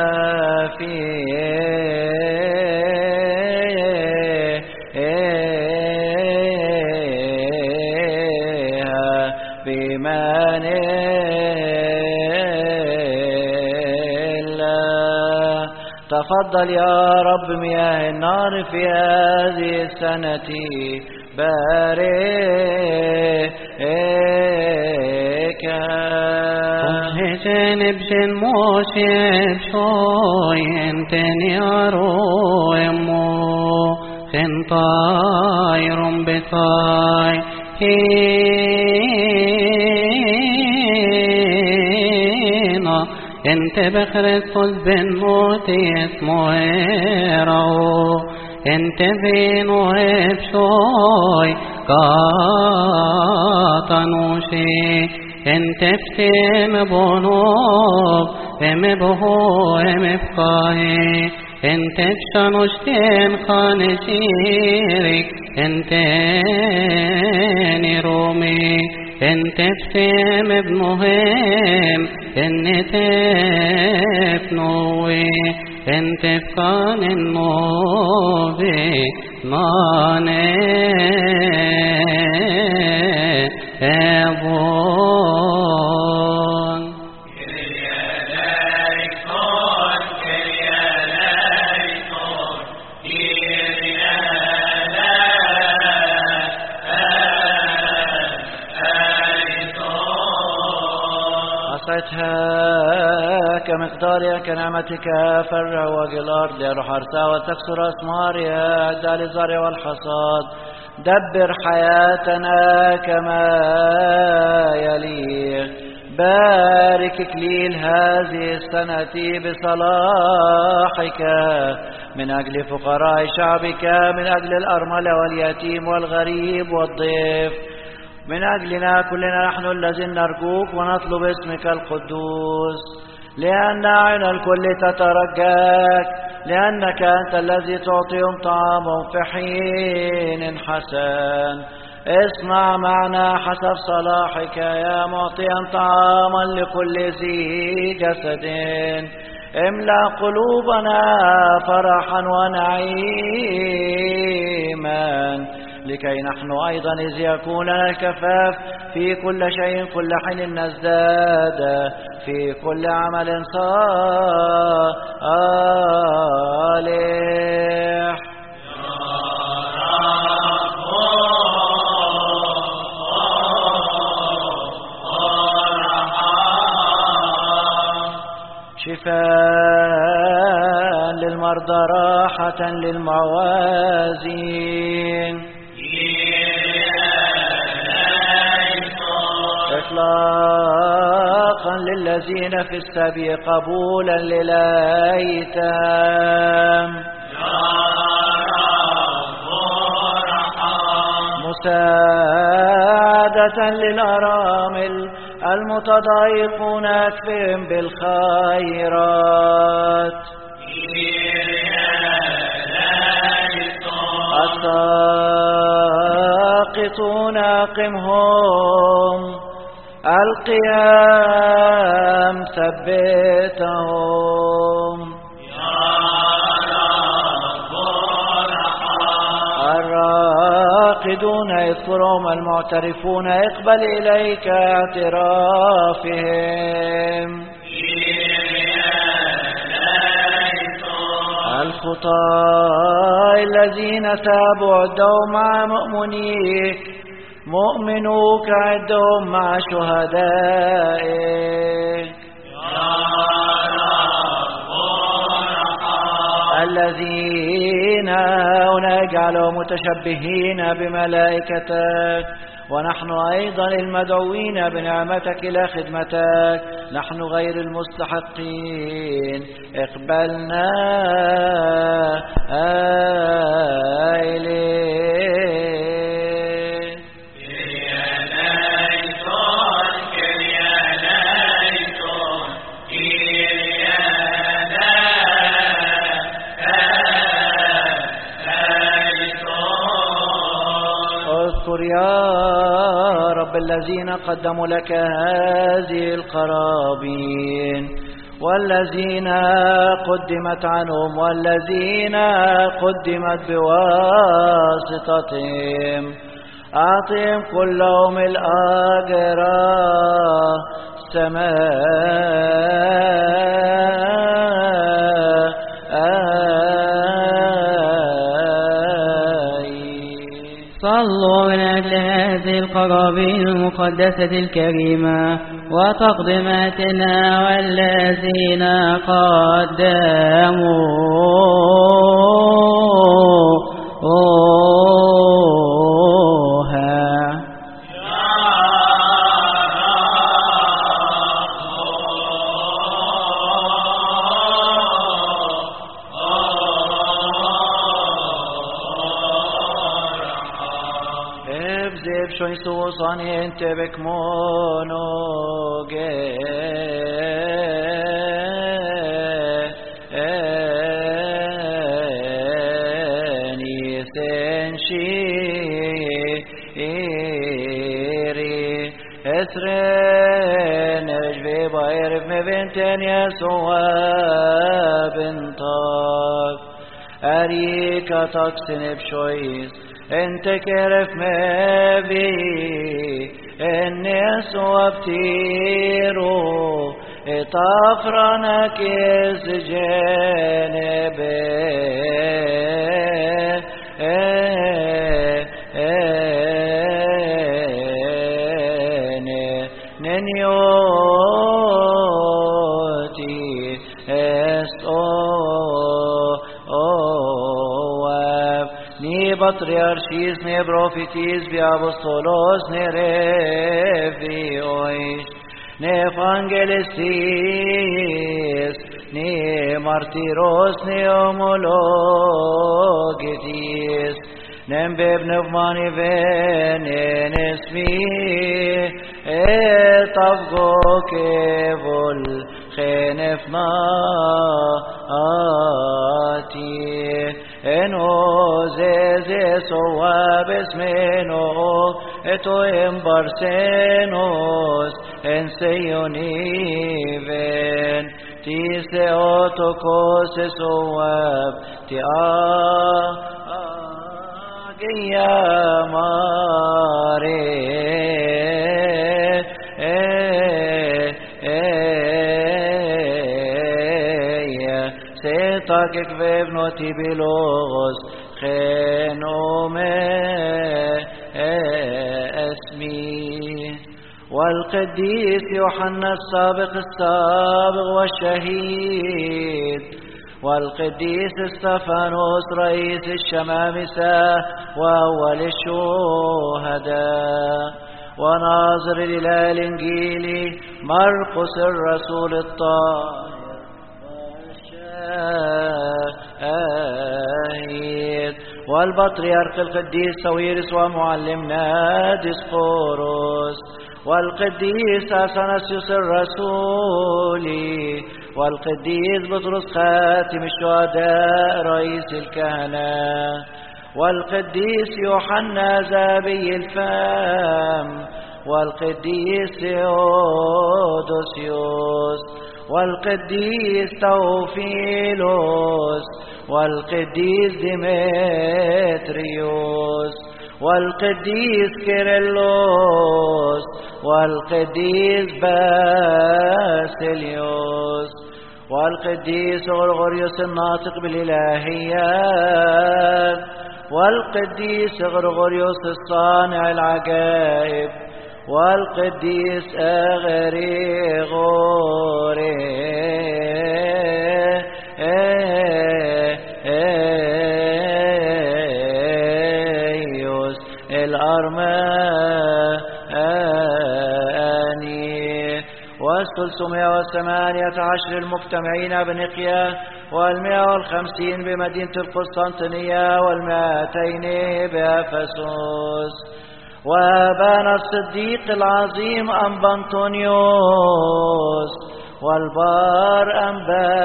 بإيمان الله. تفضل يا رب مياه النار في هذه السنة باركها. جنب جن موشب شوين تنيارو يمو خنطاير بطاي هينا انت بخرسطس بن موتي اسمه ايرو انت فينو ابشوي قاطنوشي انت فتم بونوب ام بهو ام بقاهي انت بشانوشتين خانشيرك انت نرومي انت فتم بمهم ان تفنوي انت فقان النوبي ماني أبون. عصيتها كمقدارها كنعمتك فرع وجه الأرض يروح أرسا وتكسر أسمارها أعداء الزرع والحصاد. دبر حياتنا كما يليق. بارك إكليل هذه السنة بصلاحك من أجل فقراء شعبك، من أجل الأرملة واليتيم والغريب والضيف، من أجلنا كلنا نحن الذين نرجوك ونطلب اسمك القدوس، لأن عين الكل تترجاك، لأنك أنت الذي تعطيهم طعامهم في حين حسن. اسمع معنا حسب صلاحك يا معطيا طعاما لكل ذي جسد. املأ قلوبنا فرحا ونعيما، لكي نحن أيضا إذ يكون لنا الكفاف في كل شيء كل حين نزداد في كل عمل صالح. شفاء للمرضى راحة للمعوازين إطلاقا للذين في السبي قبولا للأيتام مساعدة للأرامل المتضايقون أكفهم بالخيرات الساقطون أقمهم القيام ثبتهم الراقدون اذكرهم المعترفون اقبل إليك اعترافهم الخطاة الذين تابوا عدهم مع مؤمنوك عدهم مع شهدائك الذين نجعلهم متشبهين بملائكتك ونحن أيضا المدعوين بنعمتك إلى خدمتك نحن غير المستحقين اقبلنا إليك. اذكر يا رب الذين قدموا لك هذه القرابين والذين قدمت عنهم والذين قدمت بواسطتهم أعطهم كلهم الأجر صلوا من أجل هذه القرابين المقدسة الكريمة وتقدماتنا والذين قدموها. شو يسوصني انت بك مونوجي اني سنشيري اسرن اجبي بايرف مبنتين يسوى بنتك اريكا تقسن بشويس انت كرف مبي الناس وابتيرو اتافرنك سجنبي ننيوتي ني بطريرشيس ني بروفيتيس بي أبوستولوس ني ريفيويش ني فانجلستيس ني مارتيروس ني أمولوجيتيس نمبب نفماني فينين اسمي اتفقو كيفول خينفنا آتي انو زيزي صواب اسمينو اتو امبارسينوس انسيونيفين تيسي اوتوكوس صواب تي آقيا ماري خاكك بابنوتي بلغز خنوم اسمي والقديس يوحنا السابق والشهيد والقديس استفانوس رئيس الشمامسة وأول الشهداء وناظر الإله الإنجيلي مرقس الرسول الطاهر والشاهد والبطريرك القديس سويرس ومعلمنا ديسقوروس والقديس أثناسيوس الرسولي والقديس بطرس خاتم الشهداء رئيس الكهنة والقديس يوحنا زابي الفم والقديس ثيودوسيوس والقديس توفيلوس والقديس ديمتريوس والقديس كيرلس والقديس باسيليوس والقديس غرغوريوس الناطق بالإلهيات والقديس غرغوريوس الصانع العجائب والقديس أغريغوريوس الأرماني وال318 المجتمعين بنقيا وال150 بمدينة القسطنطينية وال200 بأفسس وأبانا الصديق العظيم أنبا أنطونيوس والبار أنبا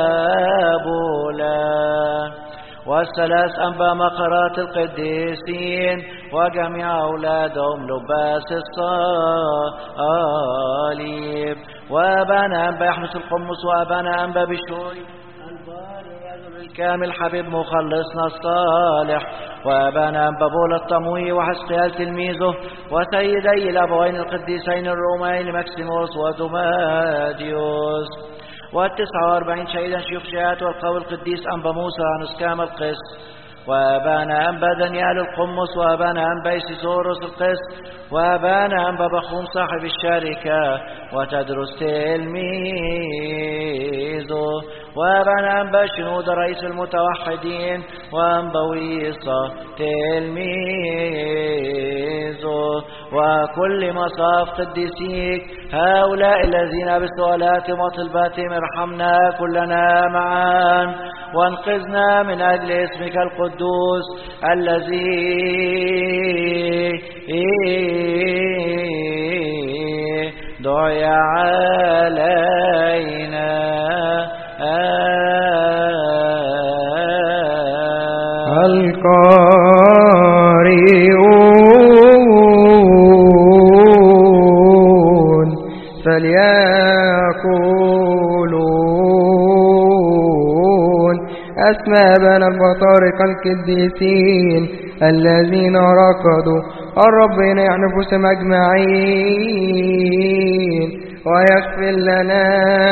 بولا والثلاث أنبا مقرات القديسين وجميع أولادهم لباس الصليب وأبانا أنبا يحمس القمص وأبانا أنبا بشوي البار الرجل الكامل حبيب مخلصنا الصالح وأبانا أنبا بولا الطموي وحسقيال تلميذه وسيدي الأبوين القديسين الرومين مكسيموس ودوماديوس و49 شهيدا شيوخ شيات والقوي القديس أنبا موسى نسكام القس وأبانا أنبا دانيال القمص وأبانا أنبا إسيسوروس القس وأبانا أنبا بخوم صاحب الشركة وتدرس تلميذه وأبانا أنبا شنود رئيس المتوحدين وأنبا ويصة تلميذه وكل مصاف قديسيك هؤلاء الذين بسؤالاتهم وطلباتهم ارحمنا كلنا معا وانقذنا من أجل اسمك القدوس الذي دعي علينا القارئون فليقولون أسماء بنا البطارق القديسين الذين ركضوا الرب ينيح نفوسهم أجمعين ويغفر لنا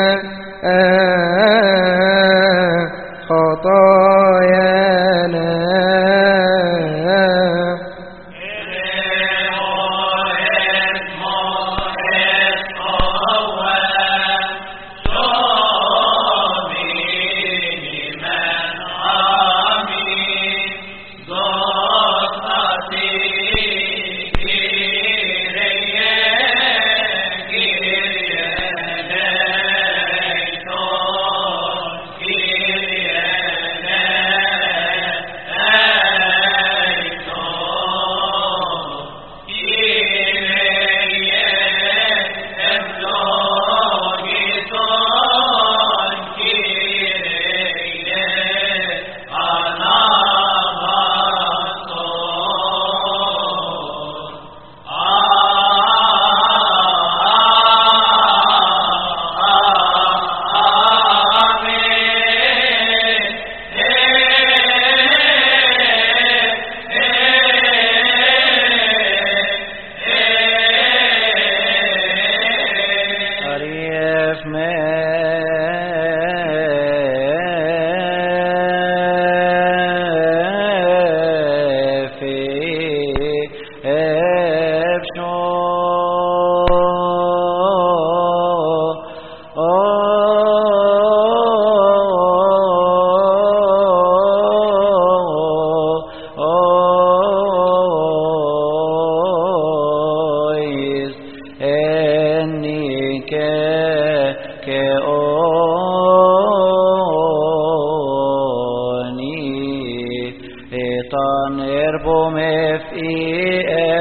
خطايانا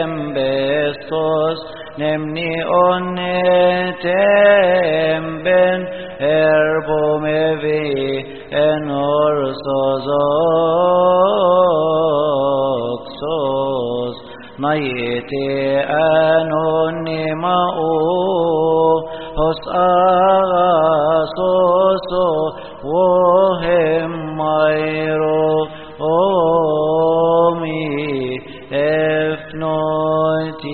bestos nemni onnetem ben erbomevi en orsozoxos nayete anonimao hos agasoso wohem mayro omi efnoti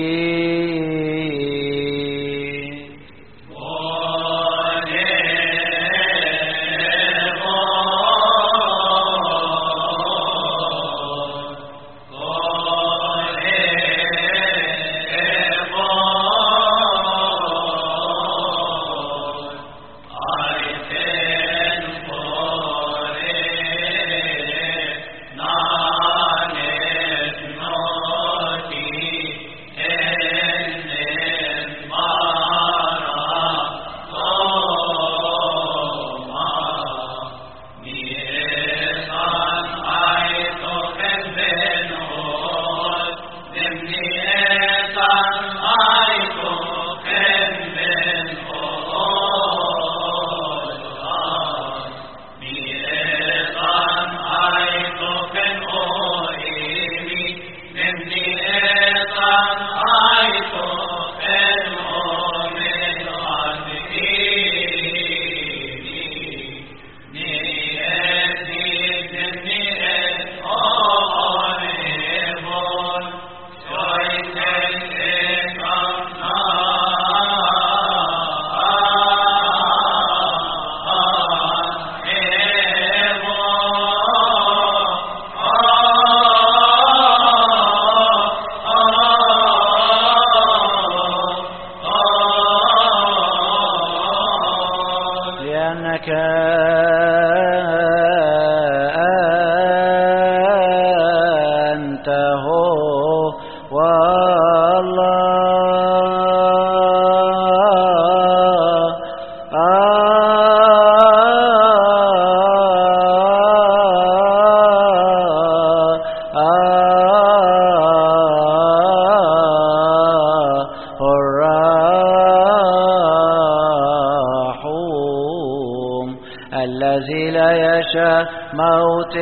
الذي لا يشاء موت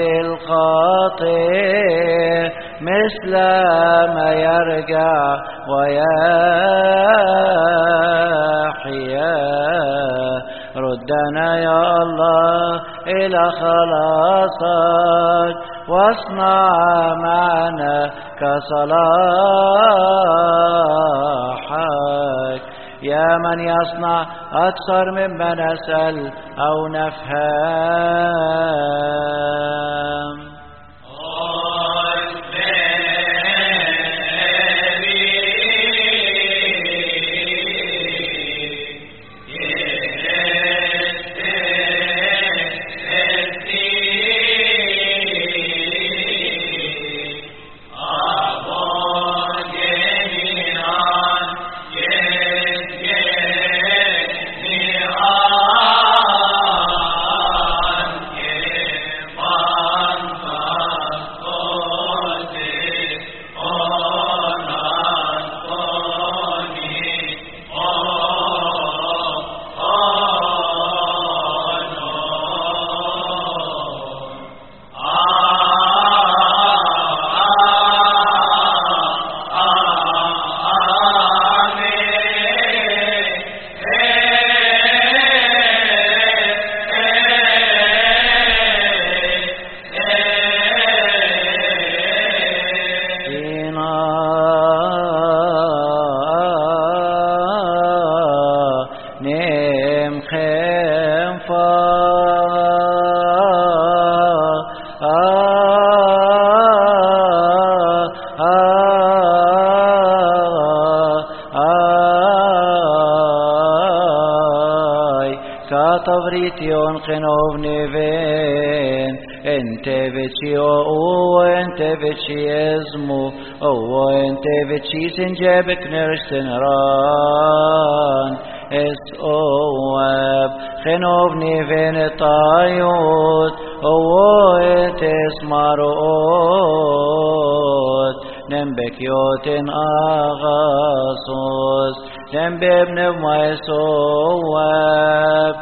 الخاطئ مثل ما يرجع ويحيا. ردنا يا الله إلى خلاصك واصنع معنا كصلاحك يا من يصنع أكثر مما نسأل أو نفهم. Tavrition khenovneven ente vechi o ente vechi ezmu o ente vechi sinjebek nerstenran es oab khenovneven tayot o ente smarot بكيوت أغاصوص بابن ميسواب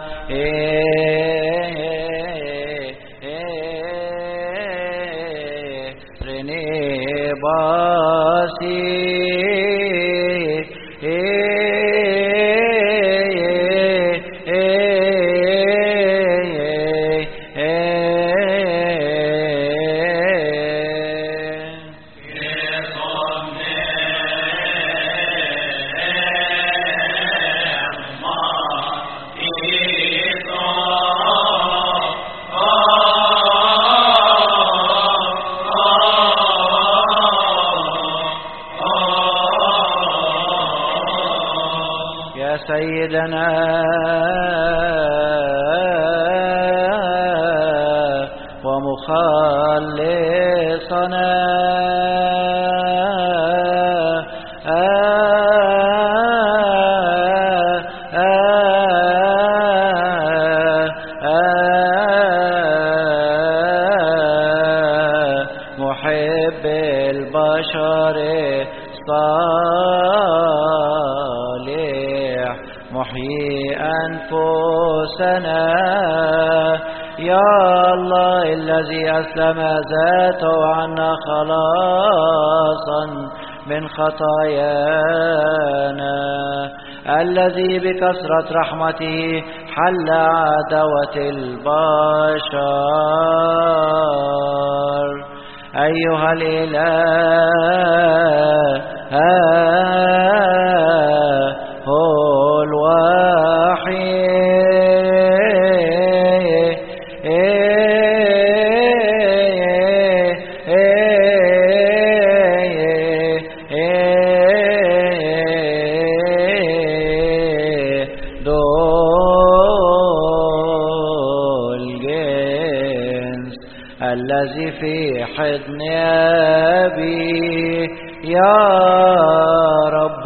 رني باسي سيدنا ومخلصنا محب البشر محيي أنفسنا يا الله الذي أسلم ذاته عنا خلاصا من خطايانا الذي بكثرة رحمته حل عدوة البشر أيها الإله هو الوحيد دول جنس الذي في حضن أبي يا رب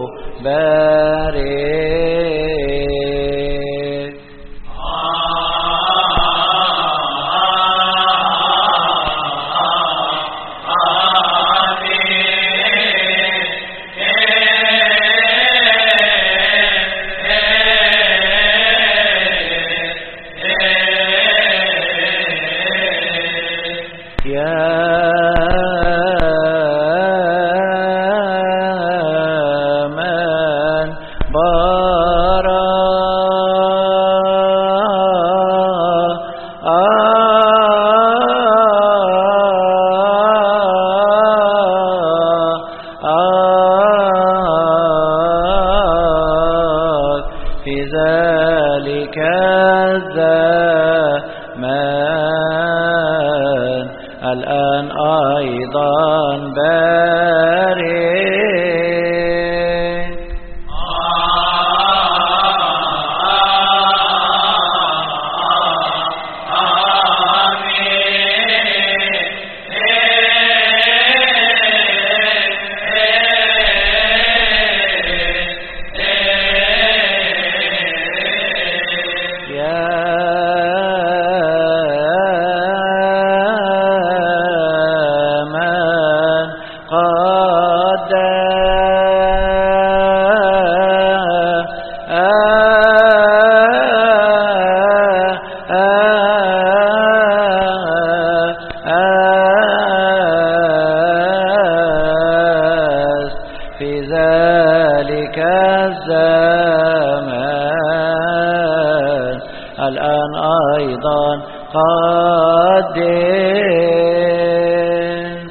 بارك في ذلك الزمان الآن أيضا بارك في ذلك الزمان الآن أيضا قدس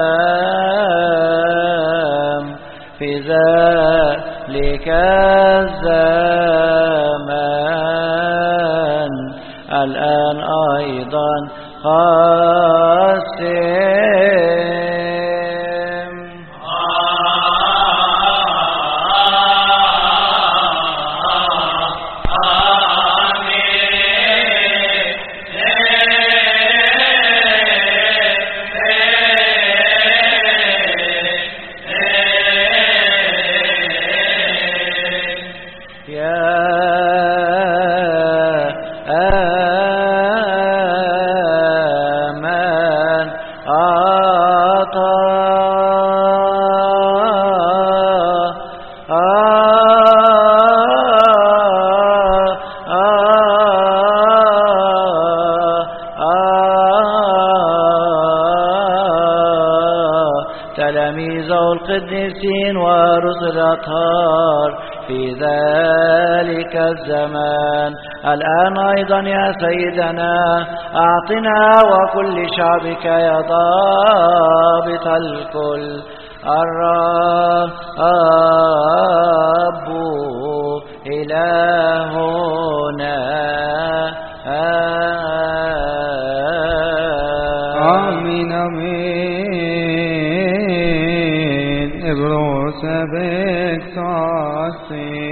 في ذلك أيضا قاسم. تلاميذه القديسين ورسل الأطهار في ذلك الزمان. الآن أيضا يا سيدنا أعطنا وكل شعبك يا ضابط الكل الرب إلهنا. آمين آمين. ابروس بكساسي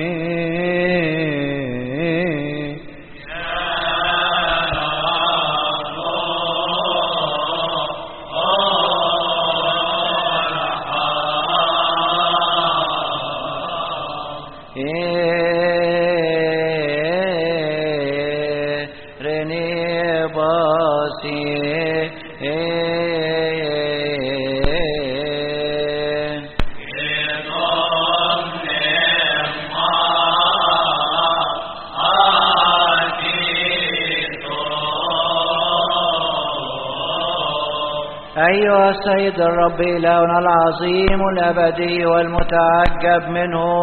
أيها السيد الرب إلهنا العظيم الأبدي والمتعجب منه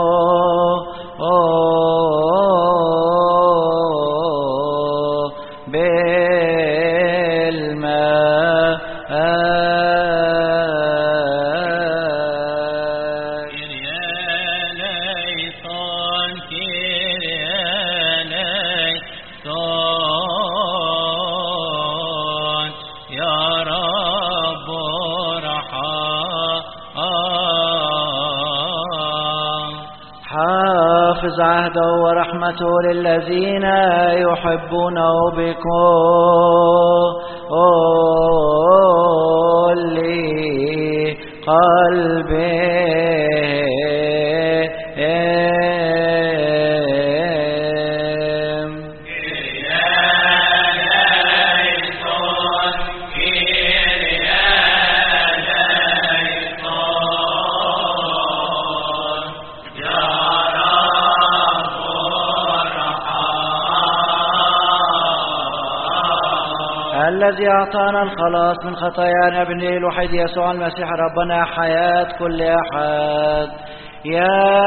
حافظ عهده ورحمته للذين يحبونه بكل قلبهم. الذي أعطانا الخلاص من خطايانا ابنه الوحيد يسوع المسيح ربنا حياة كل أحد. يا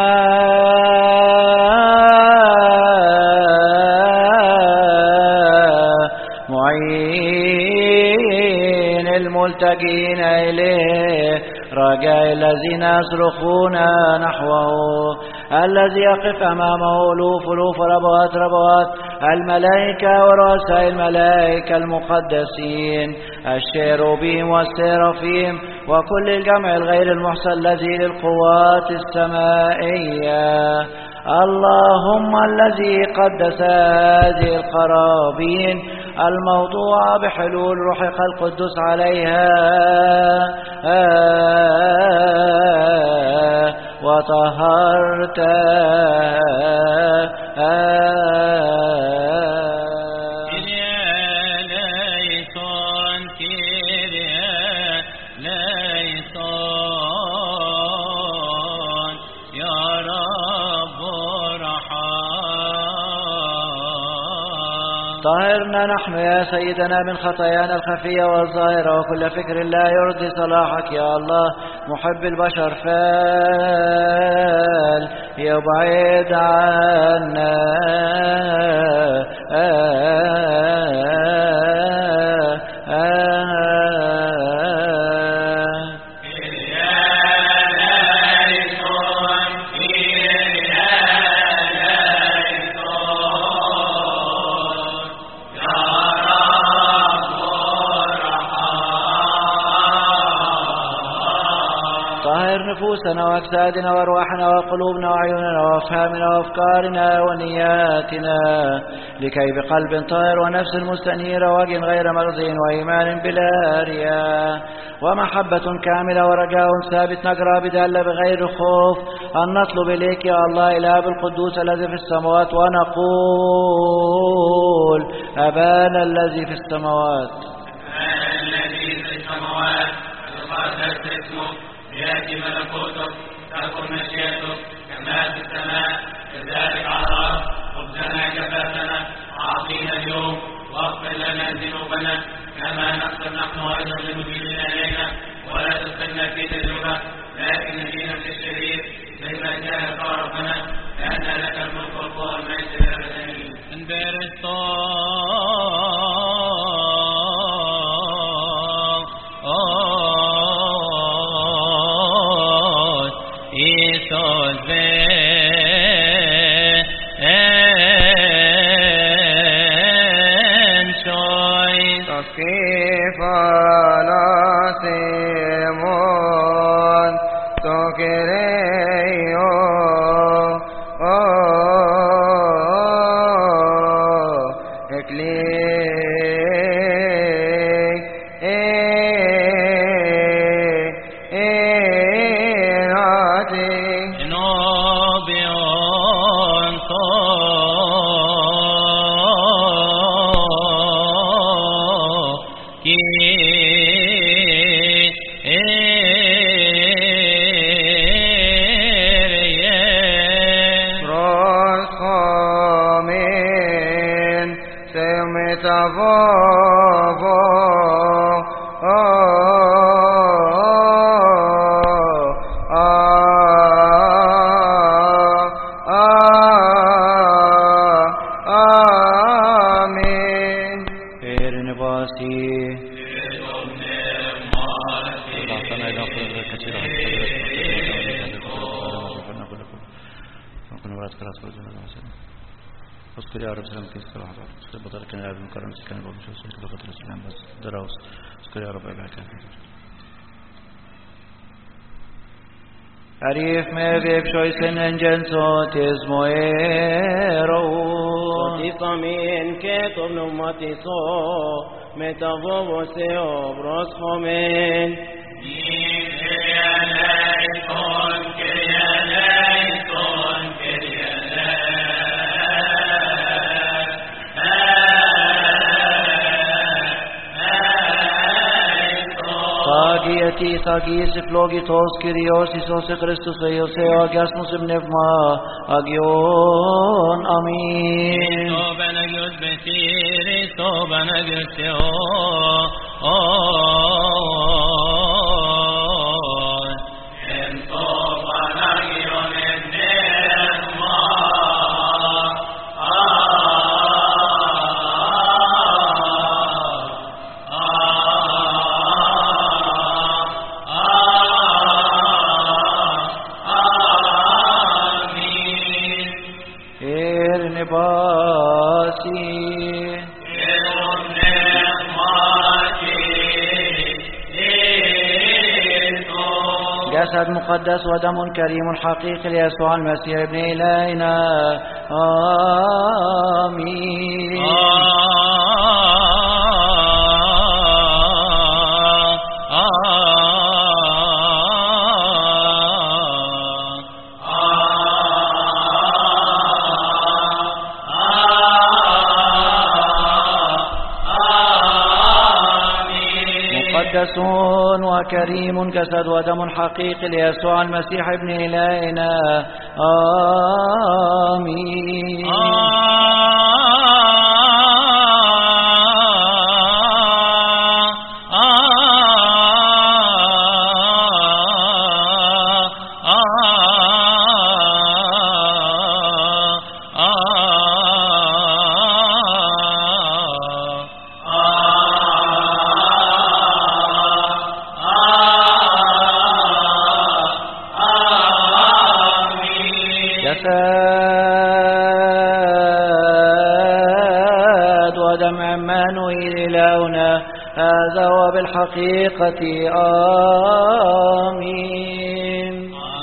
معين الملتجين إليه رجاء الذين يصرخون نحوه، الذي يقف أمامه ألوف ربوات الملائكة ورؤساء الملائكة المقدسين الشيروبيم والسيرافيم وكل الجمع الغير المحصى الذي للقوات السمائية. اللهم الذي قدس هذه القرابين الموضوعة بحلول روحك القدس عليها وطهرتها طهرنا نحن يا سيدنا من خطايانا الخفية والظاهرة وكل فكر لا يرضي صلاحك يا الله. محب البشر فال يبعد عنا Yeah. نفوسنا وأجسادنا وأرواحنا وقلوبنا وعيوننا وأفهامنا وأفكارنا ونياتنا، لكي بقلب طاهر ونفس مستنيرة ووجه غير مغزي وإيمان بلا رياء ومحبة كاملة ورجاء ثابت نجرى بدالة بغير خوف أن نطلب إليك يا الله إله القدوس الذي في السماوات ونقول أبانا الذي في السماوات. أبانا الذي في السماوات يقدس اسمك، يأتي ملكوتك، تكن مشيئتك كما في السماء كذلك على الأرض. خبزنا كفافنا أعطينا اليوم، واغفر لنا ذنوبنا كما نغفر نحن أيضا للمذنبين إلينا، ولا تدخلنا في تجربة لكن نجينا من الشرير، مما جاءك ربنا لأن لك الملك والقوة والمجد إلى الأبد آمين. Arif mevib shoysen gensotis moero. Sotisamin ketom numatiso metavovose obros homen. Sagieti sagis phlogitos Kyrios Isos Christus Theos Agiasmus Pneuma Agion Amin. Sobenagios betiri sobenagios teo جسد مقدس ودم كريم حقيقي ليسوع المسيح ابن إلهنا آمين. مقدس وكريم جسد ودم حقيقي ليسوع المسيح ابن إلهنا آمين. هذا وبالحقيقة آمين.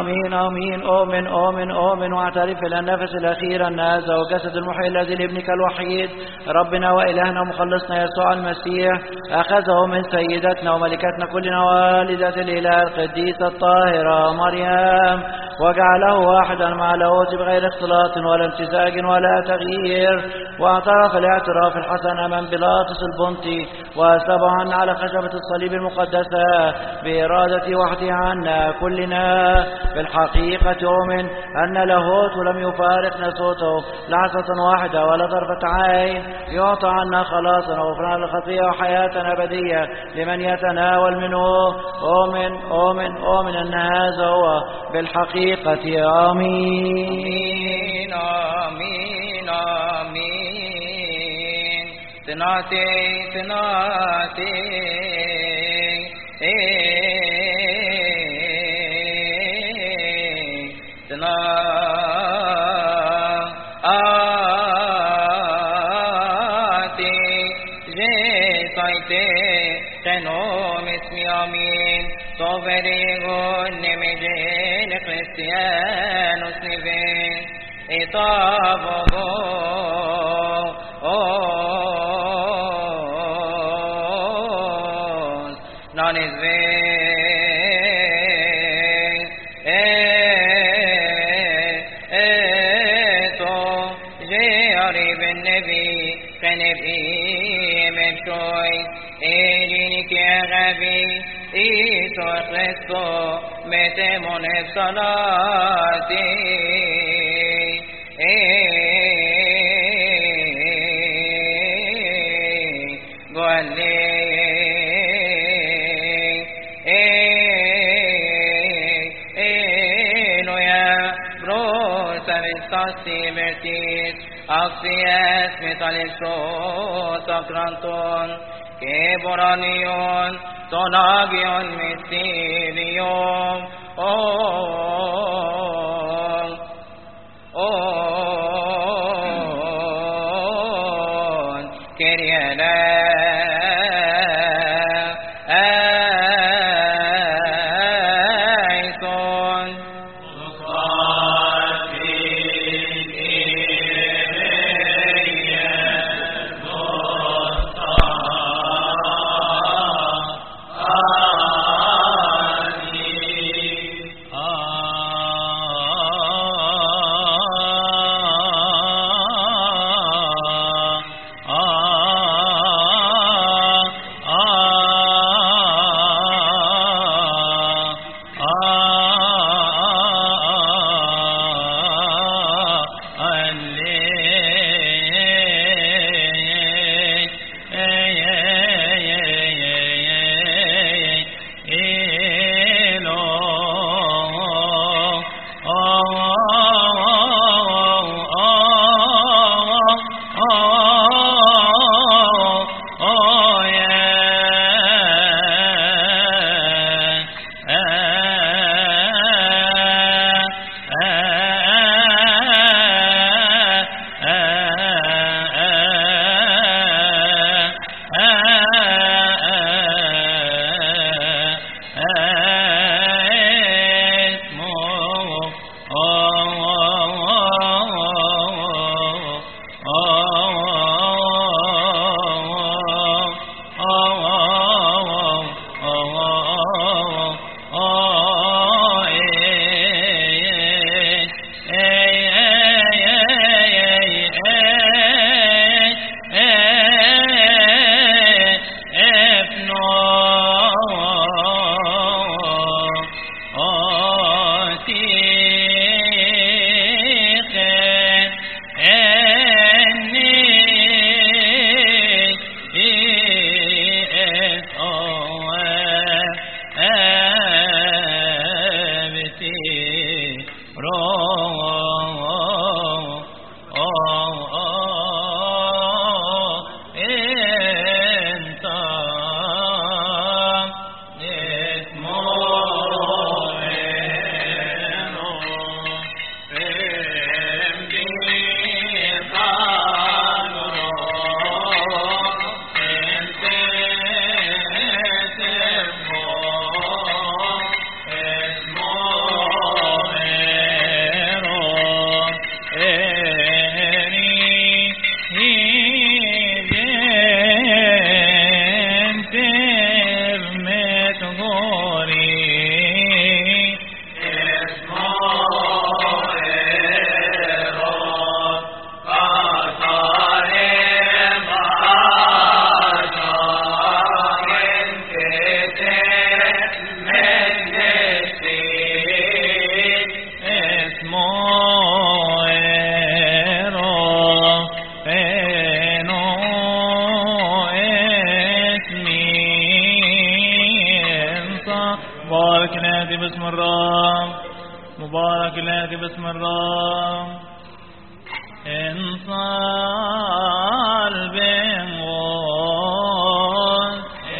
آمين آمين آمين آمين آمين. واعترف إلى النفس الأخير أن هذا هو جسد المحيي الذي لابنك الوحيد ربنا وإلهنا ومخلصنا يسوع المسيح أخذه من سيدتنا وملكتنا كلنا والدة الإله القديسة الطاهرة مريم وجعله واحدا مع لاهوت بغير اختلاط ولا امتزاج ولا تغيير، واعترف الاعتراف الحسن أمام بيلاطس البنطي وأسلبه عنا على خشبة الصليب المقدسة بإرادة وحده عنا كلنا. بالحقيقة أؤمن أن لاهوت لم يفارق ناسوته لحظة واحدة ولا طرفة عين، يعطى عنا خلاصا وغفران الخطية وحياة أبدية لمن يتناول منه. أؤمن أؤمن أؤمن أن هذا هو بالحقيقة. آمين آمين آمين. تناتي تناتي تناتي جيسايتي تنوم اسمي آمين. صبريغون نمجين كريستيانوس نيفين إطابو نانزبين جياري بالنبي كنبي من شوي إلينك يا غبي إيسو خريستو متمون الصلاتي قولي نويا بروسا بستاسي مرتيس أكسيس ميتاليسو سكرانتون كيبورانيون Tonagion mysterium, Kyriele Eison. مبارك الآتي باسم الرب مبارك الآتي باسم الرب انصال بنغون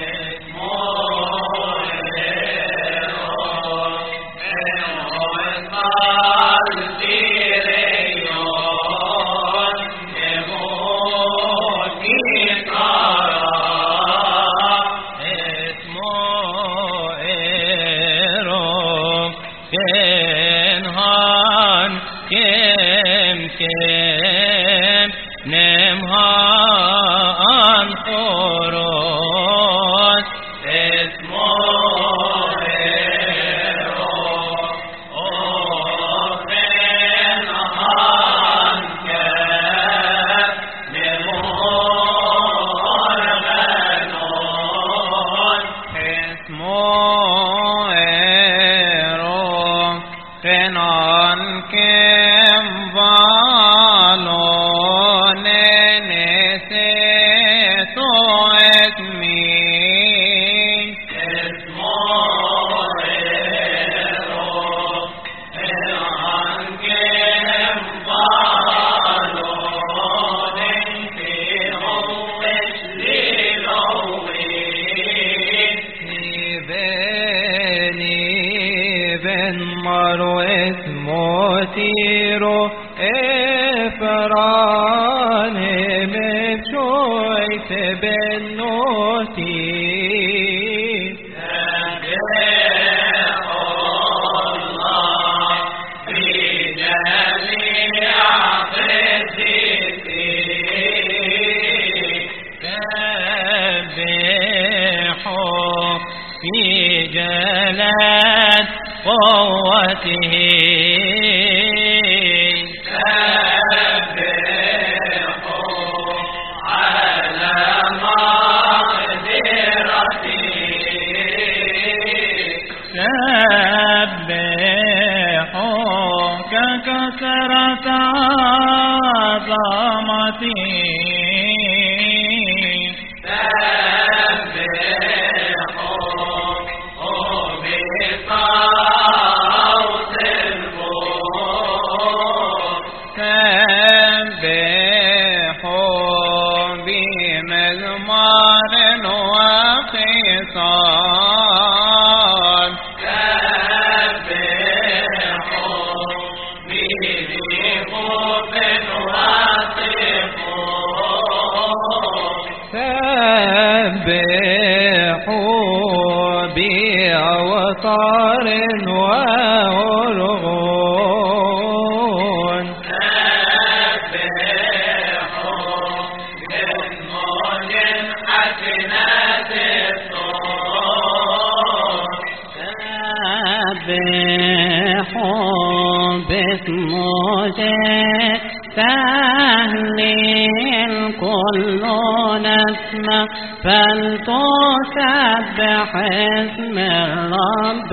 فلتسبح اسم الرب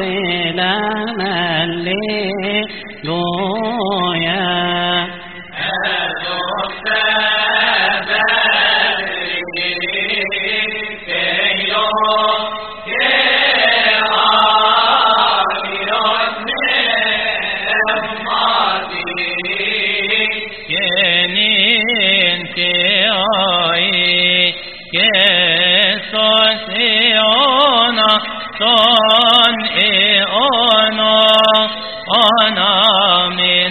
لنا الليلويا son e ono ona min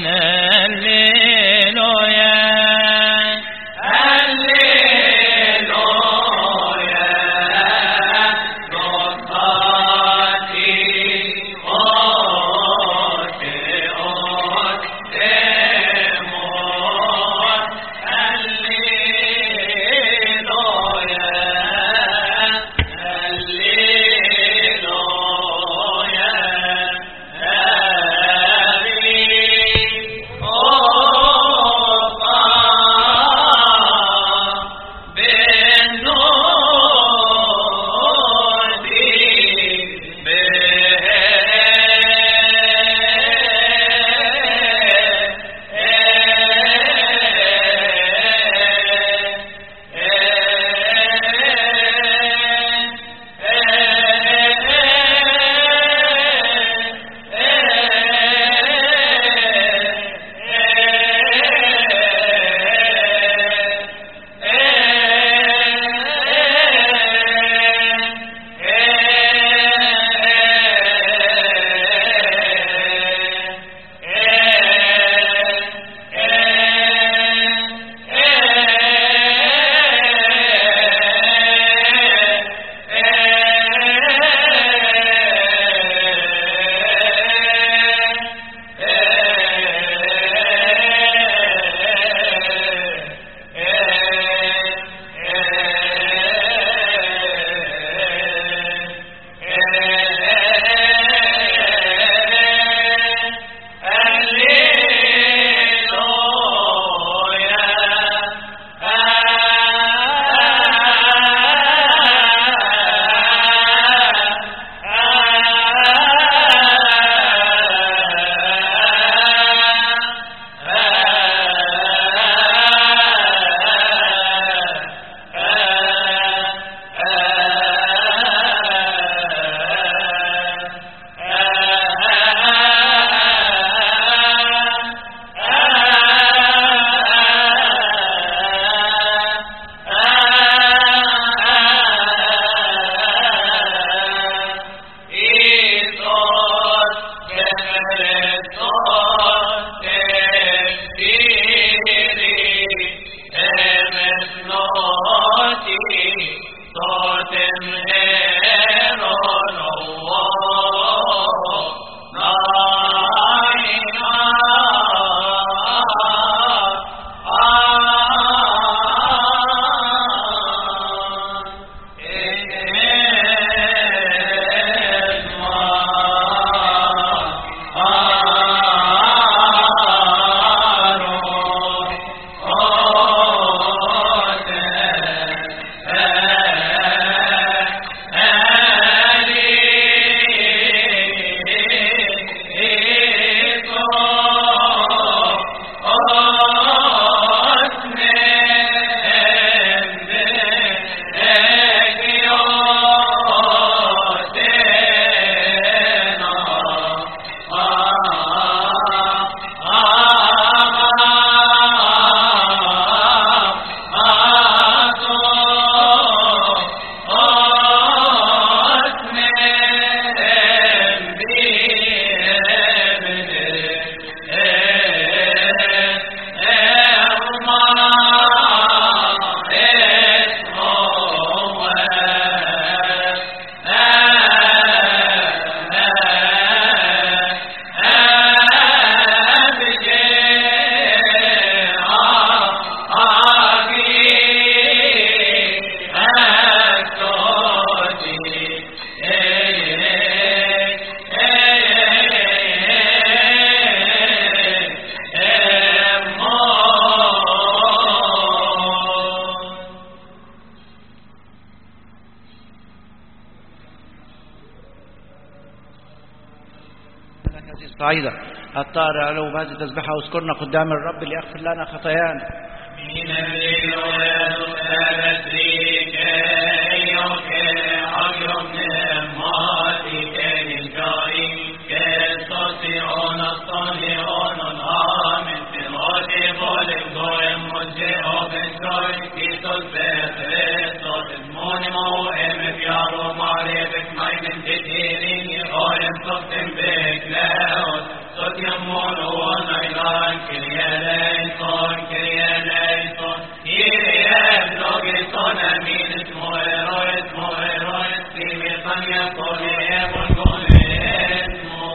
هذه الصعيدة الطائر علو بهذه التسبيحة واذكرنا قدام الرب ليغفر لنا خطايانا. من الليل ويدخل فيك أيوك أجرم نعماتك للجاري كالصالحون الصالحون الآمن في الغاشب والإبضاء المجيء بالجاري في صلبة رسط المون موئم في عروم عريبك مين تديرين غايم صفتم بك لاوت صوت يمون ونيلان كريا ليسون كريا ليسون كريا بلوغيسون أمين اسمه إيرويس في ميقان يقول يبون قول اسمه.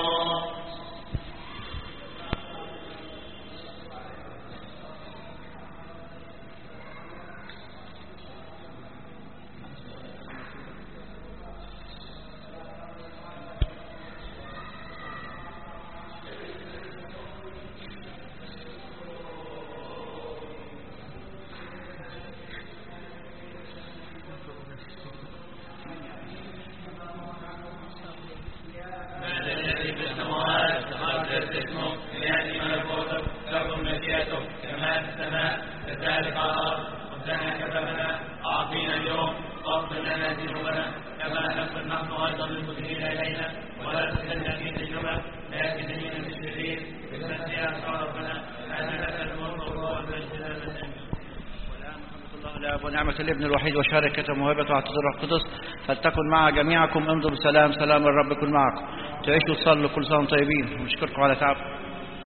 ونعمة الابن الوحيد وشاركة موهبة وعطية الروح القدس فلتكن مع جميعكم. امضوا بسلام. سلام الرب يكن معكم. تعيشوا تصلوا كل سنة طيبين ونشكركم على تعب.